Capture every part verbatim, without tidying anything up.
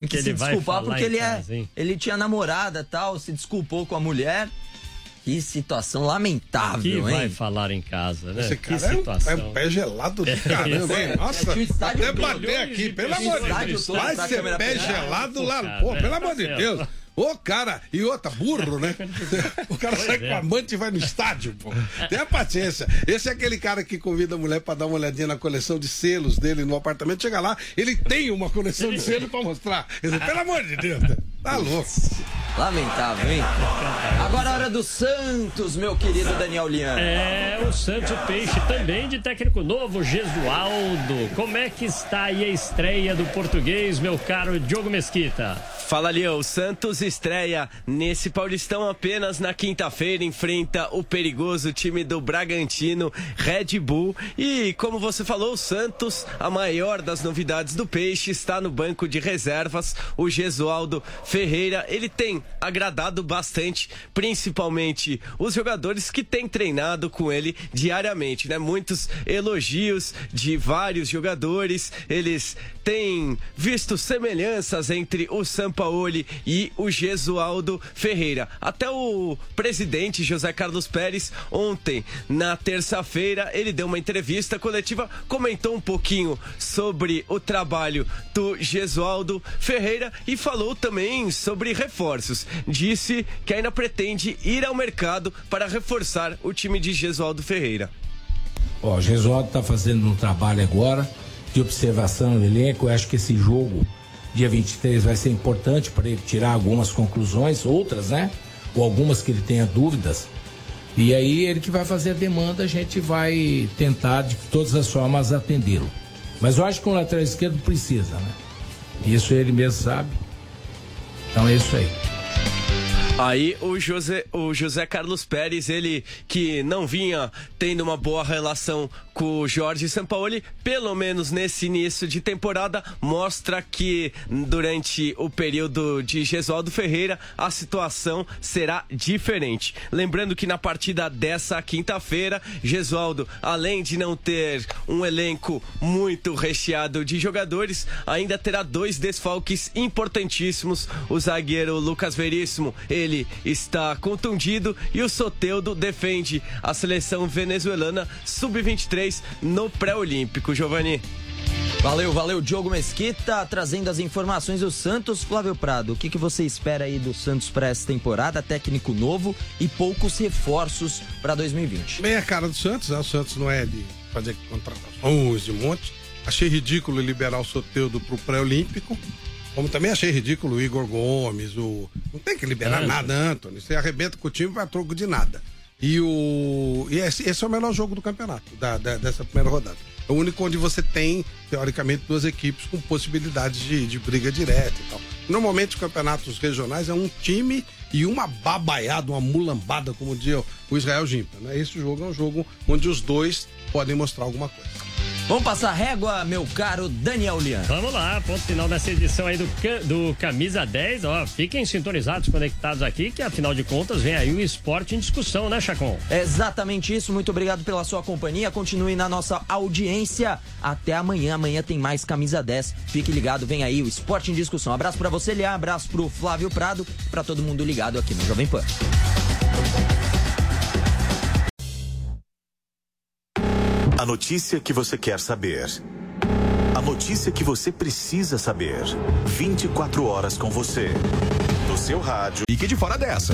que, que se desculpar porque ele, é, ele tinha namorada e tal, se desculpou com a mulher. Que situação lamentável, que hein? Que vai falar em casa, né? Esse cara que situação. É um, é um pé gelado do caramba, hein? Nossa, é, até bater aqui, pelo amor de Deus. Vai ser pé gelado lá, pô, pelo amor de Deus. Ô, cara, e outra, burro, né? O cara sai com a amante e vai no estádio, pô. Tenha paciência. Esse é aquele cara que convida a mulher pra dar uma olhadinha na coleção de selos dele no apartamento. Chega lá, ele tem uma coleção de selos pra mostrar. Quer dizer, pelo amor de Deus, tá louco. Lamentável, hein? Agora a hora do Santos, meu querido Daniel Lian. É, o Santos, o Peixe também de técnico novo, Gesualdo. Como é que está aí a estreia do português, meu caro Diogo Mesquita? Fala, Leão. O Santos estreia nesse Paulistão apenas na quinta-feira, enfrenta o perigoso time do Bragantino, Red Bull. E, como você falou, o Santos, a maior das novidades do Peixe, está no banco de reservas, o Gesualdo Ferreira. Ele tem agradado bastante, principalmente os jogadores que têm treinado com ele diariamente, né? Muitos elogios de vários jogadores, eles têm visto semelhanças entre o Sampaoli e o Gesualdo Ferreira. Até o presidente José Carlos Pérez, ontem, na terça-feira, ele deu uma entrevista coletiva, comentou um pouquinho sobre o trabalho do Gesualdo Ferreira e falou também sobre reforços. Disse que ainda pretende ir ao mercado para reforçar o time de Gesualdo Ferreira. Ó, o Gesualdo está fazendo um trabalho agora de observação do elenco. Eu acho que esse jogo dia vinte e três vai ser importante para ele tirar algumas conclusões, outras, né? Ou algumas que ele tenha dúvidas. E aí ele que vai fazer a demanda, a gente vai tentar de todas as formas atendê-lo. Mas eu acho que um lateral esquerdo precisa, né? Isso ele mesmo sabe. Então é isso aí. Aí o José, o José Carlos Pérez, ele que não vinha tendo uma boa relação com o Jorge Sampaoli, pelo menos nesse início de temporada, mostra que durante o período de Gesualdo Ferreira a situação será diferente. Lembrando que na partida dessa quinta-feira, Gesualdo, além de não ter um elenco muito recheado de jogadores, ainda terá dois desfalques importantíssimos. O zagueiro Lucas Veríssimo, ele está contundido, e o Soteldo defende a seleção venezuelana sub vinte e três no pré-olímpico. Giovanni. Valeu, valeu, Diogo Mesquita, trazendo as informações do Santos. Flávio Prado, o que, que você espera aí do Santos para essa temporada? Técnico novo e poucos reforços para dois mil e vinte. Bem a cara do Santos, né? O Santos não é de fazer contratações de monte. Achei ridículo liberar o Soteldo pro pré-olímpico. Como também achei ridículo o Igor Gomes, o... não tem que liberar é, nada, Antônio. Você arrebenta com o time para troco de nada. E, o... e esse, esse é o melhor jogo do campeonato, da, da, dessa primeira rodada. É o único onde você tem, teoricamente, duas equipes com possibilidades de, de briga direta e tal. Normalmente, os campeonatos regionais é um time e uma babaiada, uma mulambada, como dizia o Israel Gimpa, né? Esse jogo é um jogo onde os dois podem mostrar alguma coisa. Vamos passar régua, meu caro Daniel Lian. Vamos lá, ponto final dessa edição aí do, do Camisa dez. Ó, fiquem sintonizados, conectados aqui, que afinal de contas vem aí o esporte em discussão, né, Chacon? É exatamente isso, muito obrigado pela sua companhia, continue na nossa audiência. Até amanhã, amanhã tem mais Camisa dez. Fique ligado, vem aí o esporte em discussão. Abraço pra você, Lian, abraço pro Flávio Prado, pra todo mundo ligado aqui no Jovem Pan. A notícia que você quer saber. A notícia que você precisa saber. vinte e quatro horas com você. No seu rádio. Fique de fora dessa.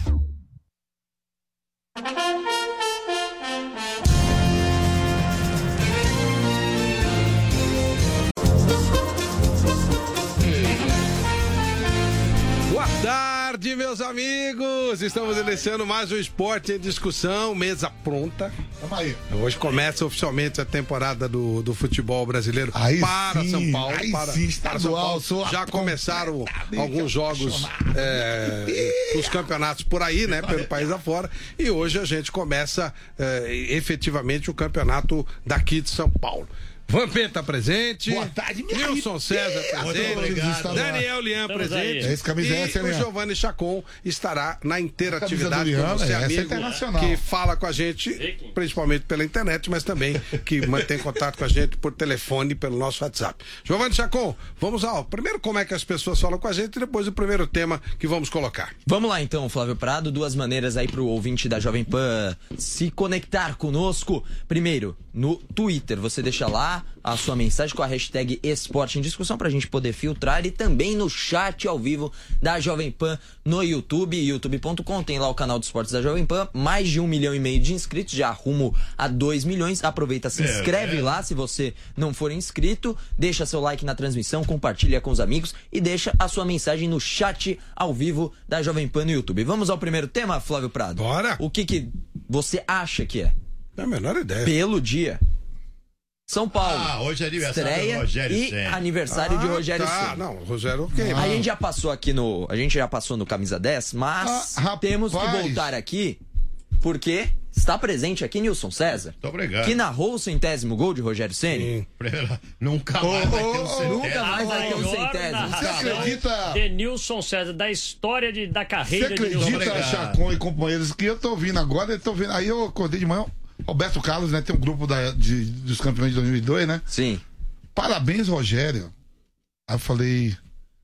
Boa tarde, meus amigos. Estamos iniciando mais um Esporte em Discussão, mesa pronta. Aí. Hoje começa oficialmente a temporada do, do futebol brasileiro aí para sim, São Paulo. Aí para, sim, para São Paulo. Já começaram alguns jogos é, os campeonatos por aí, né? Pelo país afora. E hoje a gente começa é, efetivamente o campeonato daqui de São Paulo. Vampeta presente. Boa tarde, minha Nilson César presente. Daniel Lian presente. Esse camisa é essa, e o Giovanni Chacon estará na interatividade Lian, com você, é, amigo, internacional. que fala com a gente, principalmente pela internet, mas também que mantém contato com a gente por telefone, pelo nosso WhatsApp. Giovanni Chacon, vamos ao primeiro como é que as pessoas falam com a gente e depois o primeiro tema que vamos colocar. Vamos lá então, Flávio Prado, duas maneiras aí pro ouvinte da Jovem Pan se conectar conosco. Primeiro, no Twitter, você deixa lá a sua mensagem com a hashtag Esporte em Discussão pra gente poder filtrar, e também no chat ao vivo da Jovem Pan no YouTube, youtube ponto com, tem lá o canal de esportes da Jovem Pan, mais de um milhão e meio de inscritos, já rumo a dois milhões, aproveita, se inscreve lá se você não for inscrito, deixa seu like na transmissão, compartilha com os amigos e deixa a sua mensagem no chat ao vivo da Jovem Pan no YouTube. Vamos ao primeiro tema, Flávio Prado? Bora! O que que você acha que é? Não é a menor ideia. Pelo dia. São Paulo. Ah, hoje é aniversário estreia do Rogério e Ceni. aniversário ah, de Rogério tá. Ceni. Não, Rogério, ok. A gente já passou aqui no, a gente já passou no Camisa dez, mas Ah, rapaz. temos que voltar aqui porque está presente aqui Nilson César, Muito obrigado. que narrou o centésimo gol de Rogério Ceni. Nunca mais vai ter um centésimo. Nunca mais vai ter um Maior centésimo. Você acredita? De Nilson César, da história de, da Você carreira de Nilson acredita, César. Chacon e companheiros, que eu tô ouvindo agora, eu tô vendo. Aí eu acordei de manhã, Roberto Carlos, né? Tem um grupo da, de, dos campeões de dois mil e dois, né? Sim. Parabéns, Rogério. Aí eu falei,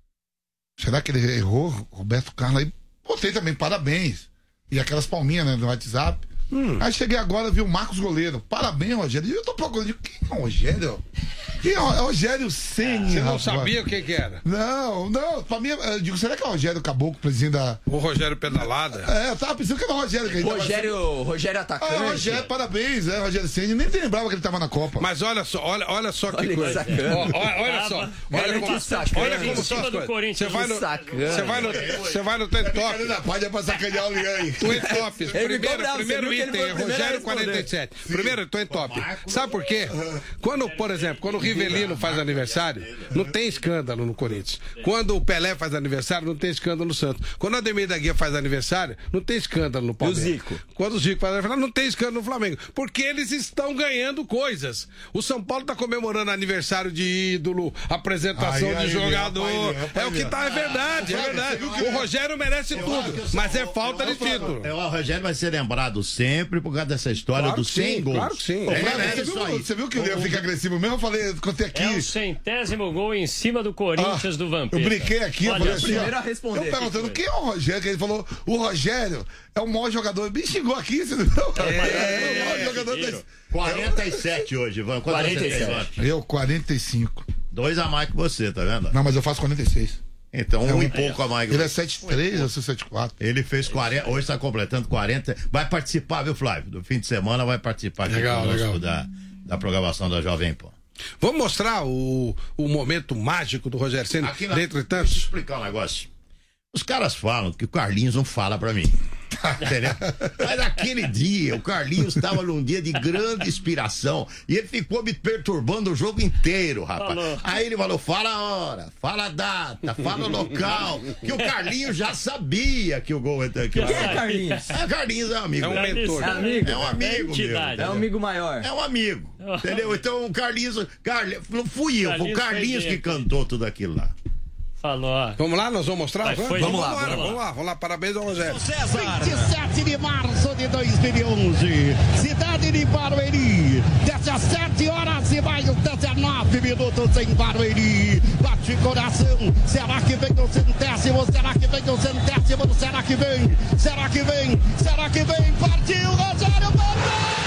será que ele errou, Roberto Carlos? Aí botei também, parabéns. E aquelas palminhas, né, no WhatsApp. Hum. Aí cheguei agora, vi o Marcos Goleiro. Parabéns, Rogério. E eu tô procurando, digo, quem é o Rogério? Quem é o Rogério Ceni? Você não rapaz? sabia o que que era? Não, não, pra mim, eu digo, será que é o Rogério Caboclo, presidente da... O Rogério Pedalada. É, eu tava pensando que era o Rogério. Que ele tava- Rogério, Rogério atacante. Ah, Rogério, parabéns, é, Rogério Ceni. Nem lembrava que ele tava na Copa. Mas olha só, olha, olha só que Olha que coisa. sacana. Ó, olha, olha só. Olha Olha como, que sacana. olha como Em são cima as do coisas. Corinthians. Você vai no, Que sacana. você vai no, você vai no Trend Topics. Da página pra sacanear o Lian aí. Trend Topics. Ele Primeiro, ficou bravo, primeiro você viu que ele item foi é o primeiro a Rogério responder. quarenta e sete. Primeiro Trend Topics. Sabe por quê? Quando, por exemplo, quando o Rivelino faz aniversário, não tem escândalo no Corinthians. Quando o Pelé faz aniversário, não tem escândalo no Santos. Quando o Ademir da Guia faz aniversário, não tem escândalo no Palmeiras. E o Zico? Quando o Zico faz aniversário, não tem escândalo no Flamengo. Porque eles estão ganhando coisas. O São Paulo está comemorando aniversário de ídolo, apresentação Ai, ai, de jogador. rapaz, rapaz, É o que tá, é verdade, é verdade. O Rogério merece tudo, mas é falta de título. É, o Rogério vai ser lembrado sempre por causa dessa história Claro dos que sim, cem gols. claro que sim. É, Flávio, é você, isso viu, aí. você viu que o Lian fica agressivo mesmo? Eu falei, contei aqui. É o centésimo gol em cima do Corinthians Ah, do Vampeta. Eu brinquei aqui, eu Olha falei só. assim, ó, primeiro a responder. eu perguntando quem é o Rogério, que ele falou, o Rogério é o maior jogador. Me xingou aqui, você não viu? É, o maior jogador da... quarenta e sete hoje, Ivan. Quanto quarenta e você tem, sete. Ivan? Eu, quarenta e cinco. Dois a mais que você, tá vendo? Não, mas eu faço quarenta e seis. Então, É um um- e pouco a mais que Ele é você. sete três, eu sou sete quatro. Ele fez quarenta, hoje está completando quarenta. Vai participar, viu, Flávio? No fim de semana vai participar aqui Legal, conosco legal. Da, da programação da Jovem Pan. Vamos mostrar o, o momento mágico do Rogério Ceni, Aqui na- dentre Deixa eu tantos. explicar um negócio. Os caras falam que o Carlinhos não fala pra mim. Entendeu? Mas naquele dia, o Carlinhos estava num dia de grande inspiração e ele ficou me perturbando o jogo inteiro, rapaz. Falou. Aí ele falou: fala a hora, fala a data, fala o local. Que o Carlinhos já sabia que o gol que o Quem é Carlinhos? É, Carlinhos é um amigo. É um meu. mentor. É amigo? É um amigo, meu. Entidade. É um amigo maior. É um amigo, entendeu? Então o Carlinhos, Carlinhos não fui eu, foi o Carlinhos Carlinhos foi que dentro. cantou tudo aquilo lá. Falou, ó. Vamos lá, nós vamos mostrar? Vai, foi. vamos, Vamos lá, embora, vamos lá. vamos lá, vamos lá. Parabéns ao Rogério. vinte e sete de março de dois mil e onze, cidade de Barueri, dezessete horas e mais dezenove minutos em Barueri. Bate coração, será que vem o centésimo? Será que vem o centésimo? Será que vem? Será que vem? Será que vem? Partiu Rogério Vampeta!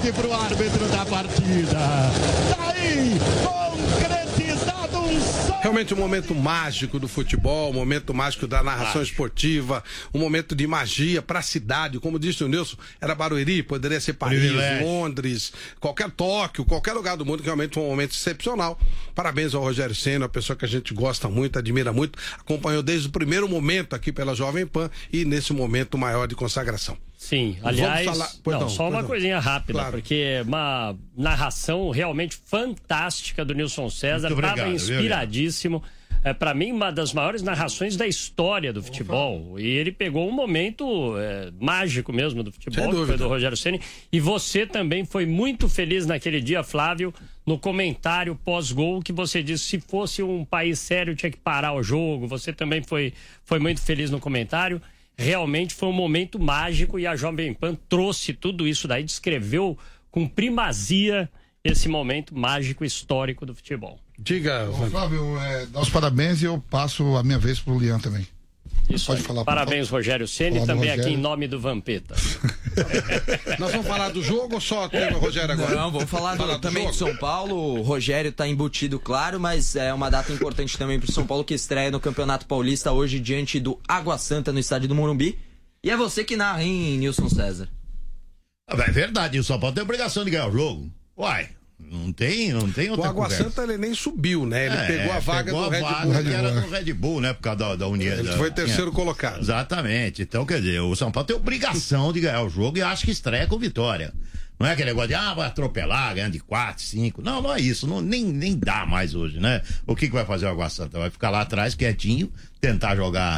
pede pro árbitro da partida. Daí, concretizado um sonho. Realmente um momento mágico do futebol, um momento mágico da narração mágico. esportiva, um momento de magia para a cidade. Como disse o Nilson, era Barueri, poderia ser Paris, Privilégio. Londres, qualquer Tóquio, qualquer lugar do mundo, que realmente foi um momento excepcional. Parabéns ao Rogério Ceni, uma pessoa que a gente gosta muito, admira muito, acompanhou desde o primeiro momento aqui pela Jovem Pan e nesse momento maior de consagração. Sim, aliás, falar... não, não, só uma não. coisinha rápida, claro. porque é uma narração realmente fantástica do Nilson César, estava inspiradíssimo. É, para mim, uma das maiores narrações da história do futebol. E ele pegou um momento é, mágico mesmo do futebol, que foi do Rogério Ceni. E você também foi muito feliz naquele dia, Flávio, no comentário pós-gol, que você disse se fosse um país sério tinha que parar o jogo. Você também foi, foi muito feliz no comentário. Realmente foi um momento mágico e a Jovem Pan trouxe tudo isso daí, descreveu com primazia esse momento mágico histórico do futebol. Diga, Ô, Flávio, é, dá os parabéns e eu passo a minha vez pro Lian também. Isso Pode aí. falar. Parabéns, Rogério Ceni, também Rogério. Aqui em nome do Vampeta. Nós vamos falar do jogo ou só tem o Rogério agora? Não, vamos falar, falar do, do também jogo. de São Paulo. O Rogério tá embutido, claro, mas é uma data importante também pro São Paulo, que estreia no Campeonato Paulista hoje diante do Água Santa no estádio do Morumbi. E é você que narra, hein, Nilson César? É verdade, o São Paulo tem obrigação de ganhar o jogo. Uai. Não tem, não tem outra O Água conversa. Santa ele nem subiu, né? Ele é, pegou a vaga pegou do a Red vaga Bull. Que era no Red Bull, né? Por causa da, da União. Ele da, foi terceiro é. colocado. Exatamente. Então, quer dizer, o São Paulo tem obrigação de ganhar o jogo e acho que estreia com vitória. Não é aquele negócio de, ah, vai atropelar, ganhando de quatro, cinco. Não, não é isso. Não, nem, nem dá mais hoje, né? O que, que vai fazer o Água Santa? Vai ficar lá atrás, quietinho, tentar jogar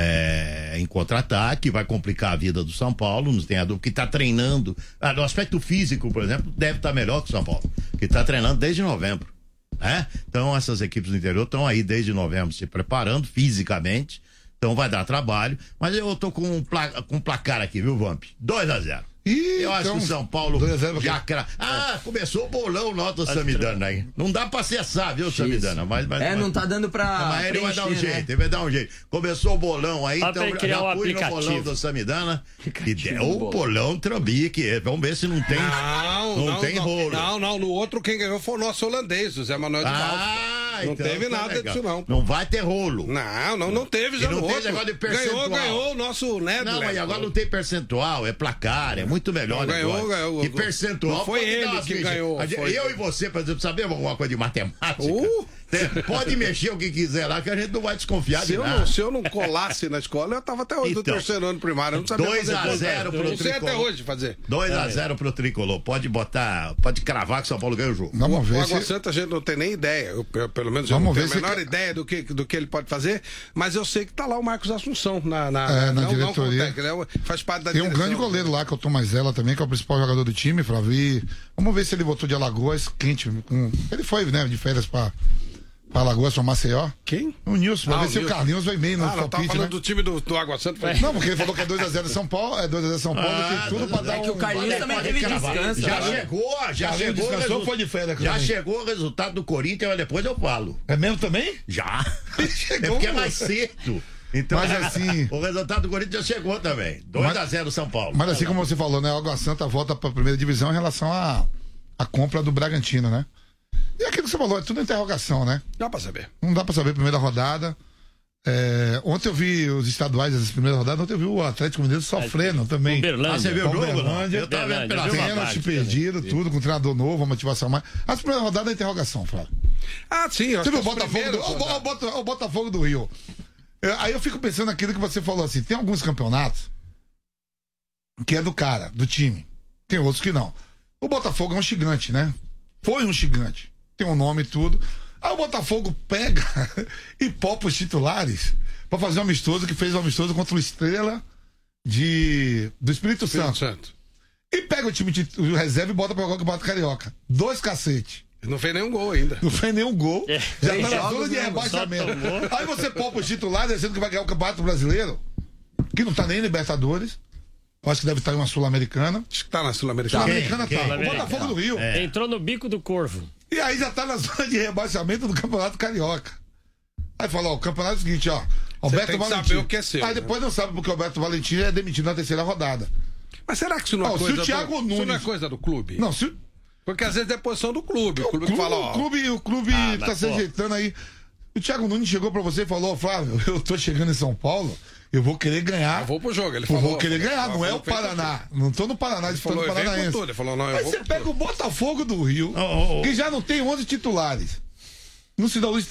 é, em contra-ataque, vai complicar a vida do São Paulo, não tem a dúvida, que tá treinando. Ah, no aspecto físico, por exemplo, deve estar tá melhor que o São Paulo, que tá treinando desde novembro. Né? Então, essas equipes do interior estão aí desde novembro se preparando fisicamente. Então, vai dar trabalho. Mas eu tô com um, pla- com um placar aqui, viu, Vamp? dois a zero. Ih, eu acho então, que o São Paulo já cra... Ah, começou o bolão nota do Samidana aí. Não dá pra acessar, viu, Samidana? Mas, mas, é, mas... não tá dando pra. Mas ele vai dar um né? jeito, ele vai dar um jeito. Começou o bolão aí, Só então já criar um fui no bolão do Samidana e deu o bolão trambique. Vamos ver se não tem. Não, não, não tem não, rolo. Não, não, no outro quem ganhou foi o nosso holandês, o Zé Manuel de Valls. Ah, não então, teve tá nada legal. disso, não. Não vai ter rolo. Não, não, não teve já E não no tem outro. negócio de percentual. Ganhou, ganhou o nosso Nedler. Não, mas agora não tem percentual, é placar, é muito melhor. Não, ganhou, agora. ganhou. E percentual. Não foi ele que ganhou. Eu Foi. e você, por exemplo, sabemos alguma coisa de matemática? Uh! Pode mexer o que quiser lá, que a gente não vai desconfiar Se de eu, nada. não, se eu não colasse na escola, eu tava até hoje Então, do terceiro ano primário. Eu não sabia dois fazer a zero conta. pro Não sei Tricolor. até hoje fazer. dois a zero pro Tricolor. Pode botar, pode cravar que o São Paulo ganha o jogo. Vamos O ver Água se... Santa a gente não tem nem ideia. Eu, eu, pelo menos eu Vamos não tenho ver a se menor que- ideia do que, do que ele pode fazer, mas eu sei que tá lá o Marcos Assunção na, na, É, na não, não diretoria. como técnico, ele é o- faz parte da Tem um direção. grande goleiro lá, que é o Tomazella também, que é o principal jogador do time, Flávio. E vamos ver se ele voltou de Alagoas quente. Com... Ele foi, né, de férias pra, pra Alagoas, pra Maceió. Quem? O Nilson, pra Ah, ver o se o Nilson. Carlinhos vai bem no Ah, não, tava palpite, falando né? do time do, do Água Santa. Foi... Não, porque ele falou que é dois a zero São Paulo, é dois a zero São Paulo, Ah, tem tudo pra dar É que o um... Carlinhos Pode- também pode teve cravar. descanso. Já né? chegou, já Carlinhos chegou. o descansou, resu- foi de férias Já também. chegou o resultado do Corinthians, mas depois eu falo. É mesmo também? Já. Chegou, É porque é pô. mais cedo. Então, Mas assim- o resultado do Corinthians já chegou também. dois a zero São Paulo. Mas assim como você falou, né? A Água Santa volta pra primeira divisão em relação à à compra do Bragantino, né? E aquilo que você falou, é tudo interrogação, né? Dá pra saber. Não dá pra saber a primeira rodada. É, ontem eu vi os estaduais das primeiras rodadas, ontem eu vi o Atlético Mineiro sofrendo também. Uberlândia. Ah, você viu o jogo? Não? Uberlândia. Eu tava vendo pela Uberlândia, viu? Pênalti parte perdido, tudo, com treinador novo, a motivação mais. As primeiras rodadas é interrogação, Flávio. Ah, sim. eu acho Você viu o que os Botafogo do, primeiros o, Bo- o rodadas. Bota- o Botafogo do Rio. É, aí eu fico pensando naquilo que você falou assim: tem alguns campeonatos que é do cara, do time. Tem outros que não. O Botafogo é um gigante, né? Foi um gigante. Tem um nome e tudo. Aí o Botafogo pega e popa os titulares pra fazer um amistoso, que fez um amistoso contra o Estrela de, do Espírito Espírito Santo. Santo. E pega o time de o reserva e bota pra jogar o Campeonato Carioca. Dois cacete. Não fez nenhum gol ainda. Não fez nenhum gol. É. Já Três tá na jogos, zona de né? rebaixamento. Só tomou. Aí você poupa os titulares, dizendo que vai ganhar o Campeonato Brasileiro, que não tá nem em Libertadores. Eu acho que deve estar em uma Sul-Americana. Acho que tá na Sul-Americana. Sul-Americana Quem? tá. Quem? O Botafogo do Rio. Entrou no bico do corvo. E aí já tá na zona de rebaixamento do Campeonato Carioca. Aí fala, ó, o campeonato é o seguinte, ó. Alberto tem que Valentim. saber o que é seu, Aí né? depois não sabe porque o Alberto Valentim é demitido na terceira rodada. Mas será que isso não é, oh, coisa, se o Thiago do, Nunes... isso não é coisa do clube? Não, se... Porque às vezes é posição do clube. O clube, o clube fala, ó... O clube, o clube ah, tá se ajeitando aí. O Thiago Nunes chegou pra você e falou, oh, Flávio, eu tô chegando em São Paulo, eu vou querer ganhar. Eu vou pro jogo, ele eu falou. Eu vou querer ganhar, não é o Paraná. Não tô no Paraná, ele estou no Paranaense. Ele falou, não, eu Mas vou você pega tudo. o Botafogo do Rio, oh, oh, oh. que já não tem onze titulares. No Cidade Luiz,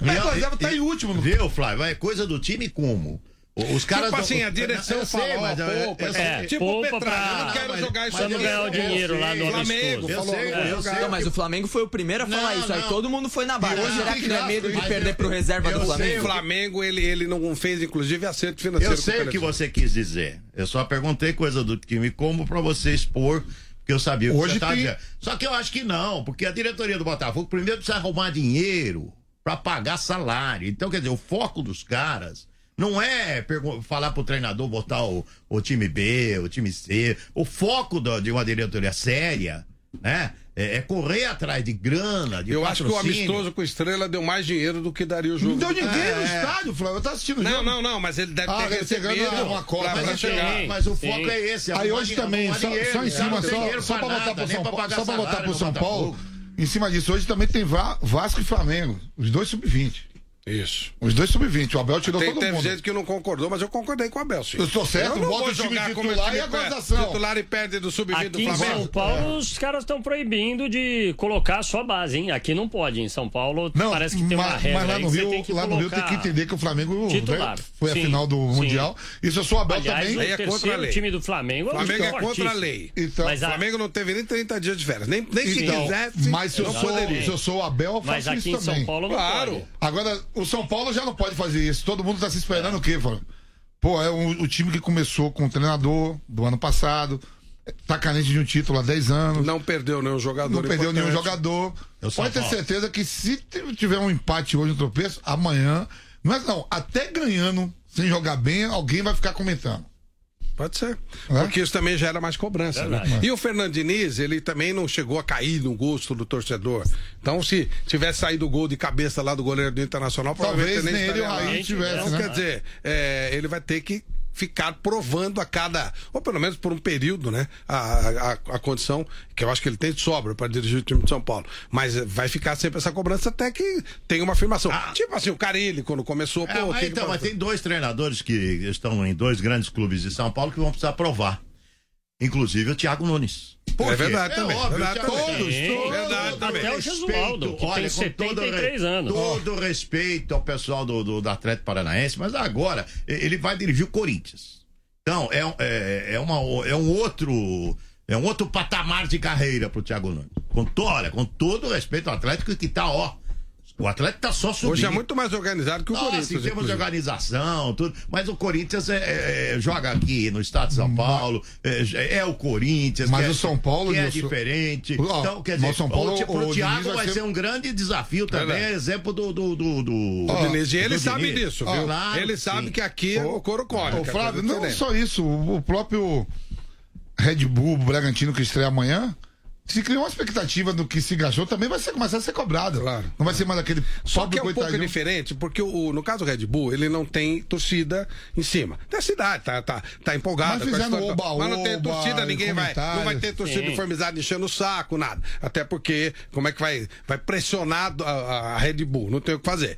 o tá em último. Viu, Flávio? É coisa do time como? Os caras tipo assim, a direção eu fala, sei, mas ó, eu, poupa, eu, é, eu, tipo o poupa Petralha, pra... eu não quero mas, jogar isso pra não ganhar o dinheiro lá no Flamengo, eu falou, sei, é, eu sei. Não, mas o Flamengo foi o primeiro a falar não, isso, aí não. todo mundo foi na base. hoje Será tem que não é gráfico, medo de mas perder eu- pro reserva eu do sei, Flamengo? O Flamengo, ele, ele não fez, inclusive, acerto financeiro. Eu sei o que com você quis dizer. Eu só perguntei coisa do time como pra você expor, porque eu sabia o que Hoje você tá tem- dizendo. Só que eu acho que não, porque a diretoria do Botafogo primeiro precisa arrumar dinheiro pra pagar salário. Então, quer dizer, o foco dos caras não é pergu- falar pro treinador botar o, o time B, o time C. O foco da- de uma diretoria séria, né? É, é correr atrás de grana, de Eu acho que o patrocínio. amistoso com Estrela deu mais dinheiro do que daria o jogo. Não deu ninguém É. no estádio, Flávio. Eu tava assistindo o Não, jogo. não, não, mas ele deve Ah, ter recebendo recebido uma Copa, pra- Mas, pra então, chegar. mas o Sim. foco é esse. Aí arrumar hoje dinheiro, também, arrumar só, dinheiro. só em Cara, cima, não tem só, dinheiro só pra pra nada, botar pro nem São pra Paulo, pagar só pra botar salário pro no São Paulo, Botafogo. em cima disso, hoje também tem Va- Vasco e Flamengo, os dois sub vinte. Isso. Os dois sub vinte, o Abel tirou Tem, todo teve mundo. gente que não concordou, mas eu concordei com o Abel, sim. Eu tô certo, eu não bota vou o time jogar como titular time e a que é gozação. titular e perde do sub vinte do Aqui em Flamengo. São Paulo, os caras estão proibindo de colocar só base, hein? Aqui não pode. Em São Paulo, Não, parece que tem uma mas, regra mas lá aí no que você Rio, tem que lá no Rio tem que colocar entender que o Flamengo titular. né, foi a Sim, final do sim. Mundial. Isso eu sou o Abel Aliás, também. o Aí é contra a terceiro lei. time do Flamengo O Flamengo é contra a fortíssimo. lei. Então, O Mas a- Flamengo não teve nem trinta dias de férias. Nem, nem se então, quisesse, mas se eu, não sou, poderia. se eu sou o Abel, eu faço Mas aqui isso em também. São Paulo não Claro. pode. Agora, o São Paulo já não pode fazer isso. Todo mundo tá se esperando o quê, Flávio? Pô, é o, o time que começou com o treinador do ano passado, tá carente de um título há dez anos, Não perdeu nenhum jogador. não perdeu nenhum importante. jogador. Eu sou Pode ter Paulo. certeza que se tiver um empate hoje, um tropeço, amanhã, não é não, até ganhando, sem jogar bem, alguém vai ficar comentando. Pode ser. É? Porque isso também gera mais cobrança, né? Verdade. E o Fernando Diniz, ele também não chegou a cair no gosto do torcedor. Então, se tivesse saído o gol de cabeça lá do goleiro do Internacional, Talvez provavelmente nem ele estaria ou o lá. Raí tivesse, Então, né? quer dizer, é, ele vai ter que ficar provando a cada, ou pelo menos por um período, né? A, a, a condição, que eu acho que ele tem de sobra para dirigir o time de São Paulo. Mas eh, vai ficar sempre essa cobrança até que tenha uma afirmação. Ah. Tipo assim, o Carilli, quando começou, É, pô, mas que que então, pode mas tem dois treinadores que estão em dois grandes clubes de São Paulo que vão precisar provar. Inclusive o Thiago Nunes. Por É quê? verdade também, óbvio, verdade o Thiago também. Nunes, Sim. todo- Verdade todo também. Até o respeito, Jesualdo, que tem com todo setenta e três re- anos. Todo respeito ao pessoal do, do, do Atlético Paranaense, mas agora e- ele vai dirigir o Corinthians. Então, é, um- é, é, uma, é um outro. É um outro patamar de carreira pro Thiago Nunes. Com, to- olha, com todo o respeito ao Atlético que tá, ó. O Atlético tá só subindo. Hoje é muito mais organizado que o Nossa, Corinthians. em termos de inclusive. organização, tudo. Mas o Corinthians é, é- é- joga aqui no estado de São Paulo, é, é o Corinthians. Mas que é- o São Paulo, que é Nilson- diferente. Ó, Então, quer mas dizer, o São Paulo, o, Ti- pro o Thiago Diniz vai vai ser- ser um grande desafio também, Verdade. exemplo do. do, do, do O Diniz, e ele do sabe Diniz. disso, Ó, viu? claro ele que sabe sim. que aqui é o couro come. Ô, que é Flávio, coisa não diferente. só isso, o, o próprio Red Bull, o Bragantino que estreia amanhã, se criou uma expectativa do que se gastou, também vai ser, começar a ser cobrado. Claro. Não vai ser mais aquele Só pobre que é um pouco coitadinho. diferente, porque o, no caso do Red Bull, ele não tem torcida em cima. Tem a cidade, tá, tá, tá empolgada. Mas com a fizeram história, oba, mas não tem oba, torcida, ninguém vai. comentários. Não vai ter torcida Sim. uniformizada enchendo o saco, nada. Até porque, como é que vai, vai pressionar a, a Red Bull? Não tem o que fazer.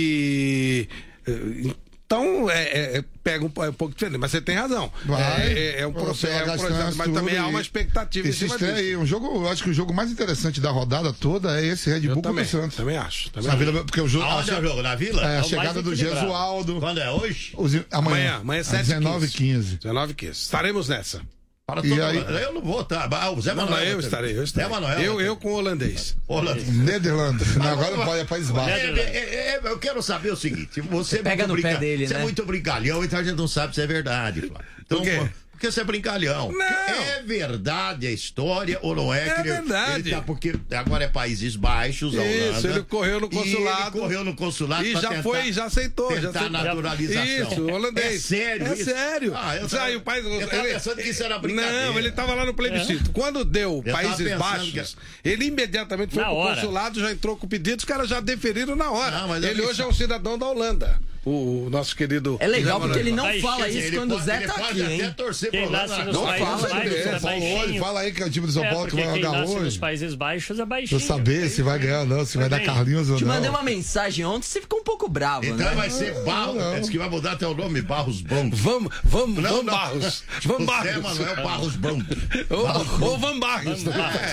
E. eh, Então, é, é, é, pega um, é um pouco diferente, mas você tem razão. Vai. É, é, é um processo, é um Pega as processo chances, mas também tudo, há uma e- expectativa em Esse cima estreia disso. aí, um jogo, eu acho que o jogo mais interessante da rodada toda é esse Red Eu Bull também, contra o Santos. também acho. Também Na acho. Vila, porque o jogo, a, Aonde é o che- jogo? Na Vila? é, a É o mais chegada do equilibrado. Gesualdo. Quando é hoje? Os, amanhã, Amanhã, amanhã às sete dezenove e quinze. dezenove e quinze. Estaremos nessa. Para E todo aí- mundo. Eu não vou estar. Ah, o Zé Não, Manuel. não, eu vai ter- estarei, eu estarei. Zé Manuel. eu, vai ter- eu com o holandês. Olá. Nederlândia. Não, agora vai é País Baixo. É, é, é, é, eu quero saber o seguinte: você, é pega muito no pé brinca- dele, você né? é muito brincalhão, então a gente não sabe se é verdade, Flávio. Então, Por quê? Porque você é brincalhão. Não. É verdade a história ou não é? É que ele- verdade. Ele tá, porque agora é Países Baixos, a Holanda. Isso, ele correu no e consulado. ele correu no consulado E pra já tentar- foi, já aceitou. Já tentar aceitou. naturalização. Isso, holandês. É sério É isso? sério. Ah, eu Já, tava- e o país, eu tava ele- pensando que isso era brincadeira. Não, ele estava lá no plebiscito. Quando deu Eu tava Países pensando Baixos, ele imediatamente foi Na pro hora. consulado, já entrou com o pedido, os caras já deferiram na hora. Não, mas eu ele vi- hoje é um cidadão da Holanda. o, o nosso querido... É legal porque ele não fala Ele isso quando pode- o Zé ele tá pode aqui, até hein? torcer Quem pro nasce Holanda. nos Não países fala, baixos é, é São Paulo, baixinho. fala aí que é o time do São É, Paulo que porque vai quem jogar nasce nos hoje. Países Baixos é Pra baixinho. saber se vai ganhar ou não, se vai dar bem. Carlinhos ou Te não. mandei uma mensagem ontem, você ficou um pouco bravo, Então né? vai ser Barros. Não. Diz que vai mudar até o nome, Barros Bronco. Vamos, vamos, Não, vamos não. Barros. Vamos José Barros. Manuel Barros Bronco. Ou, ou Van Barros.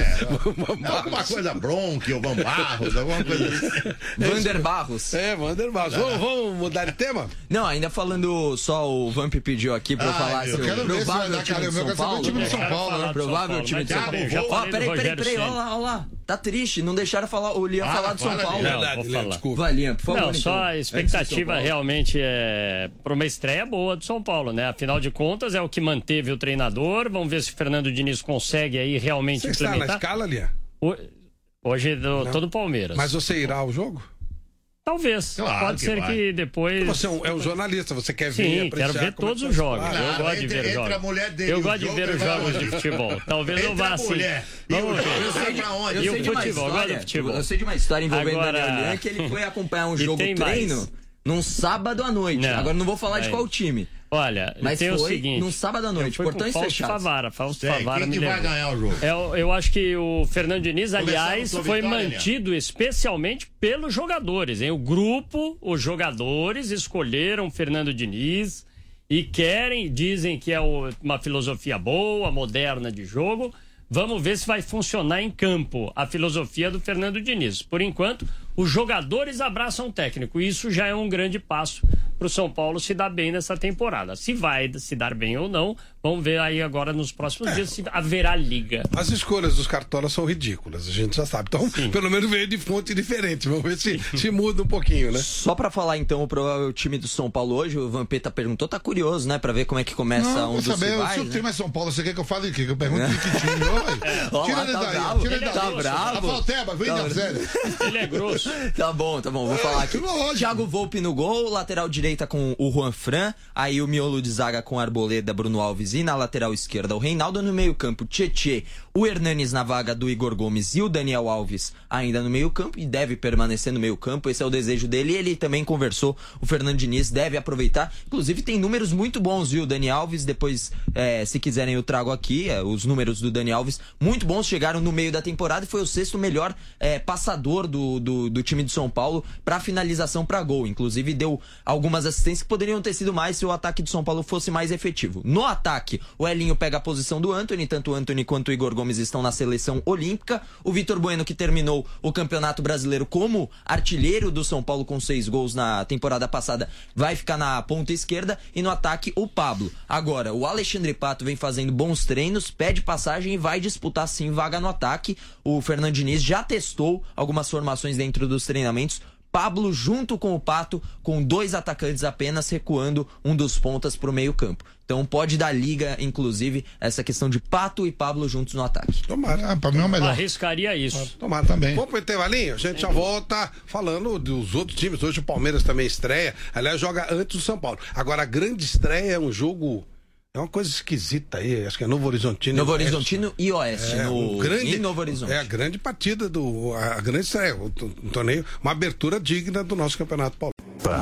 É, alguma coisa Bronco ou Van Barros, alguma coisa assim. Vander Barros. É, Vander Barros. Vamos, vamos mudar de tema? Não, ainda falando só, o Vamp pediu aqui pra eu Ai, falar meu se o Deus. Eu quero ver se vai provável dar time cara, de eu São quero saber o Paulo. time do São Quero Paulo, falar né? do São Provável Paulo, time mas de São já- Paulo. já Ó, falei do peraí, peraí, Rogério peraí, Ceni. olha lá, olha lá. Tá triste, não deixaram falar o Lian Fala, falar do São fala, Paulo. Lian. Não, Verdade, vou Léo, falar. desculpa. Valinha, por favor. Não, então. só a Antes do São expectativa Paulo. realmente é para uma estreia boa do São Paulo, né? Afinal de contas, é o que manteve o treinador. Vamos ver se o Fernando Diniz consegue aí realmente Você está na implementar. escala, Lia? O- Hoje eu tô no Palmeiras. Mas você irá ao jogo? Talvez. Claro Pode que ser vai. que depois. Você é um, é um jornalista, você quer ver Sim, apreciar quero ver como é todos que os tá jogos. claro. Eu Claro, gosto de entre- ver os entre jogos. a mulher dele Eu e o gosto de jogo, ver os ele vai jogos onde? de futebol. Talvez não Entre vá a assim. mulher e Vamos o ver. jogo, Eu sei, vai de, pra onde? eu E o sei de uma futebol, história, agora o futebol. eu sei de uma história envolvendo Agora- o Daniel Lian que ele foi acompanhar um E jogo tem treino mais. num sábado à noite. Não, Agora não vou falar de é. qual time. Olha, Mas tem foi o seguinte. num sábado à eu noite, fui com portões Fausto fechados. Favara. Fausto Sei, Favara quem me que vai levou. ganhar o jogo? Eu, eu acho que o Fernando Diniz, aliás, Começamos com foi vitória, mantido especialmente pelos jogadores. Hein? O grupo, os jogadores escolheram o Fernando Diniz e querem, dizem que é o- uma filosofia boa, moderna de jogo. Vamos ver se vai funcionar em campo a filosofia do Fernando Diniz. Por enquanto, os jogadores abraçam o técnico. Isso já é um grande passo para o São Paulo se dar bem nessa temporada. Se vai se dar bem ou não, vamos ver aí agora nos próximos dias se haverá liga. As escolhas dos cartolas são ridículas, a gente já sabe. Então, pelo menos veio de fonte diferente. Vamos ver se, se muda um pouquinho, né? Só pra falar então o provável time do São Paulo hoje, o Vampeta perguntou, tá curioso, né? Pra ver como é que começa Não, um vou dos saber, rivais, se o né? time é São Paulo, você quer que eu fale o quê? Que eu pergunto de que time, ô, velho. Ó Tira lá, ele tá daí, bravo, tira ele ele daí. tá bravo. Rafael Teba, vem Tá da série. Ele é grosso. Tá bom, tá bom, vou falar aqui. lógico. Thiago Volpe no gol, lateral direita com o Juan Fran, aí o miolo de zaga com Arboleda, Bruno Alves e na lateral esquerda o Reinaldo, no meio campo Tietê, o Hernanes na vaga do Igor Gomes e o Daniel Alves ainda no meio campo e deve permanecer no meio campo, esse é o desejo dele e ele também conversou, o Fernando Diniz deve aproveitar, inclusive tem números muito bons, viu, Dani Alves, depois é, se quiserem eu trago aqui, é, os números do Dani Alves, muito bons, chegaram no meio da temporada e foi o sexto melhor é, passador do, do, do time de São Paulo para finalização para gol, inclusive deu algumas assistências que poderiam ter sido mais se o ataque do São Paulo fosse mais efetivo. No ataque, o Elinho pega a posição do Antony, tanto o Antony quanto o Igor Gomes estão na seleção olímpica, o Vitor Bueno, que terminou o Campeonato Brasileiro como artilheiro do São Paulo com seis gols na temporada passada, vai ficar na ponta esquerda, e no ataque o Pablo. Agora, o Alexandre Pato vem fazendo bons treinos, pede passagem e vai disputar sim vaga no ataque. O Fernando Diniz já testou algumas formações dentro dos treinamentos, Pablo junto com o Pato, com dois atacantes apenas, recuando um dos pontas para o meio campo. Então pode dar liga, inclusive, essa questão de Pato e Pablo juntos no ataque. Tomara. Ah, pra mim é o melhor. Arriscaria isso. Tomara Também. Vamos pro intervalinho? A gente já volta falando dos outros times. Hoje o Palmeiras também estreia. Aliás, joga antes do São Paulo. Agora, a grande estreia é um jogo... É uma coisa esquisita aí, acho que é Novo Horizontino. Novo e Oeste. Horizontino e Oeste, É, no um grande, em Novo Horizonte. É a grande partida, do, a grande estreia, o, t- um torneio, uma abertura digna do nosso Campeonato Paulista.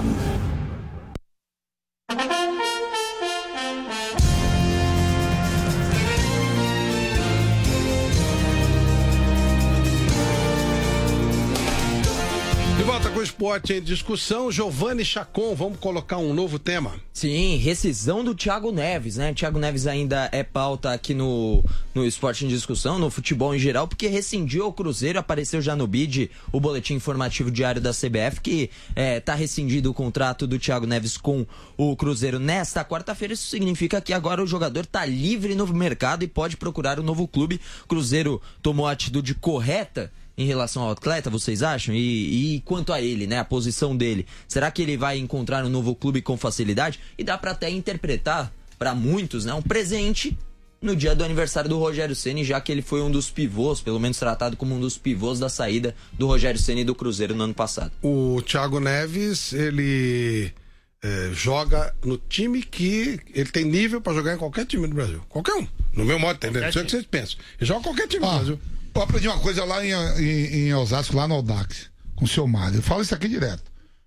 De volta com o esporte em discussão, Giovanni Chacon, vamos colocar um novo tema. Sim, rescisão do Thiago Neves, né? Thiago Neves ainda é pauta aqui no, no Esporte em Discussão, no futebol em geral, porque rescindiu o Cruzeiro, apareceu já no B I D, o boletim informativo diário da C B F, que é, tá rescindido o contrato do Thiago Neves com o Cruzeiro nesta quarta-feira. Isso significa que agora o jogador tá livre no mercado e pode procurar um novo clube. O Cruzeiro tomou a atitude correta em relação ao atleta, vocês acham? E, e quanto a ele, né? A posição dele. Será que ele vai encontrar um novo clube com facilidade? E dá pra até interpretar, pra muitos, né? Um presente no dia do aniversário do Rogério Ceni, já que ele foi um dos pivôs, pelo menos tratado como um dos pivôs da saída do Rogério Ceni do Cruzeiro no ano passado. O Thiago Neves, ele é, joga no time que ele tem nível pra jogar em qualquer time do Brasil. Qualquer um. No meu modo, entendeu? Não sei o que vocês pensam. Ele joga em qualquer time do Ah, Brasil. eu aprendi uma coisa lá em, em, em Osasco, lá no Audax, com o seu Mário. Eu falo isso aqui direto.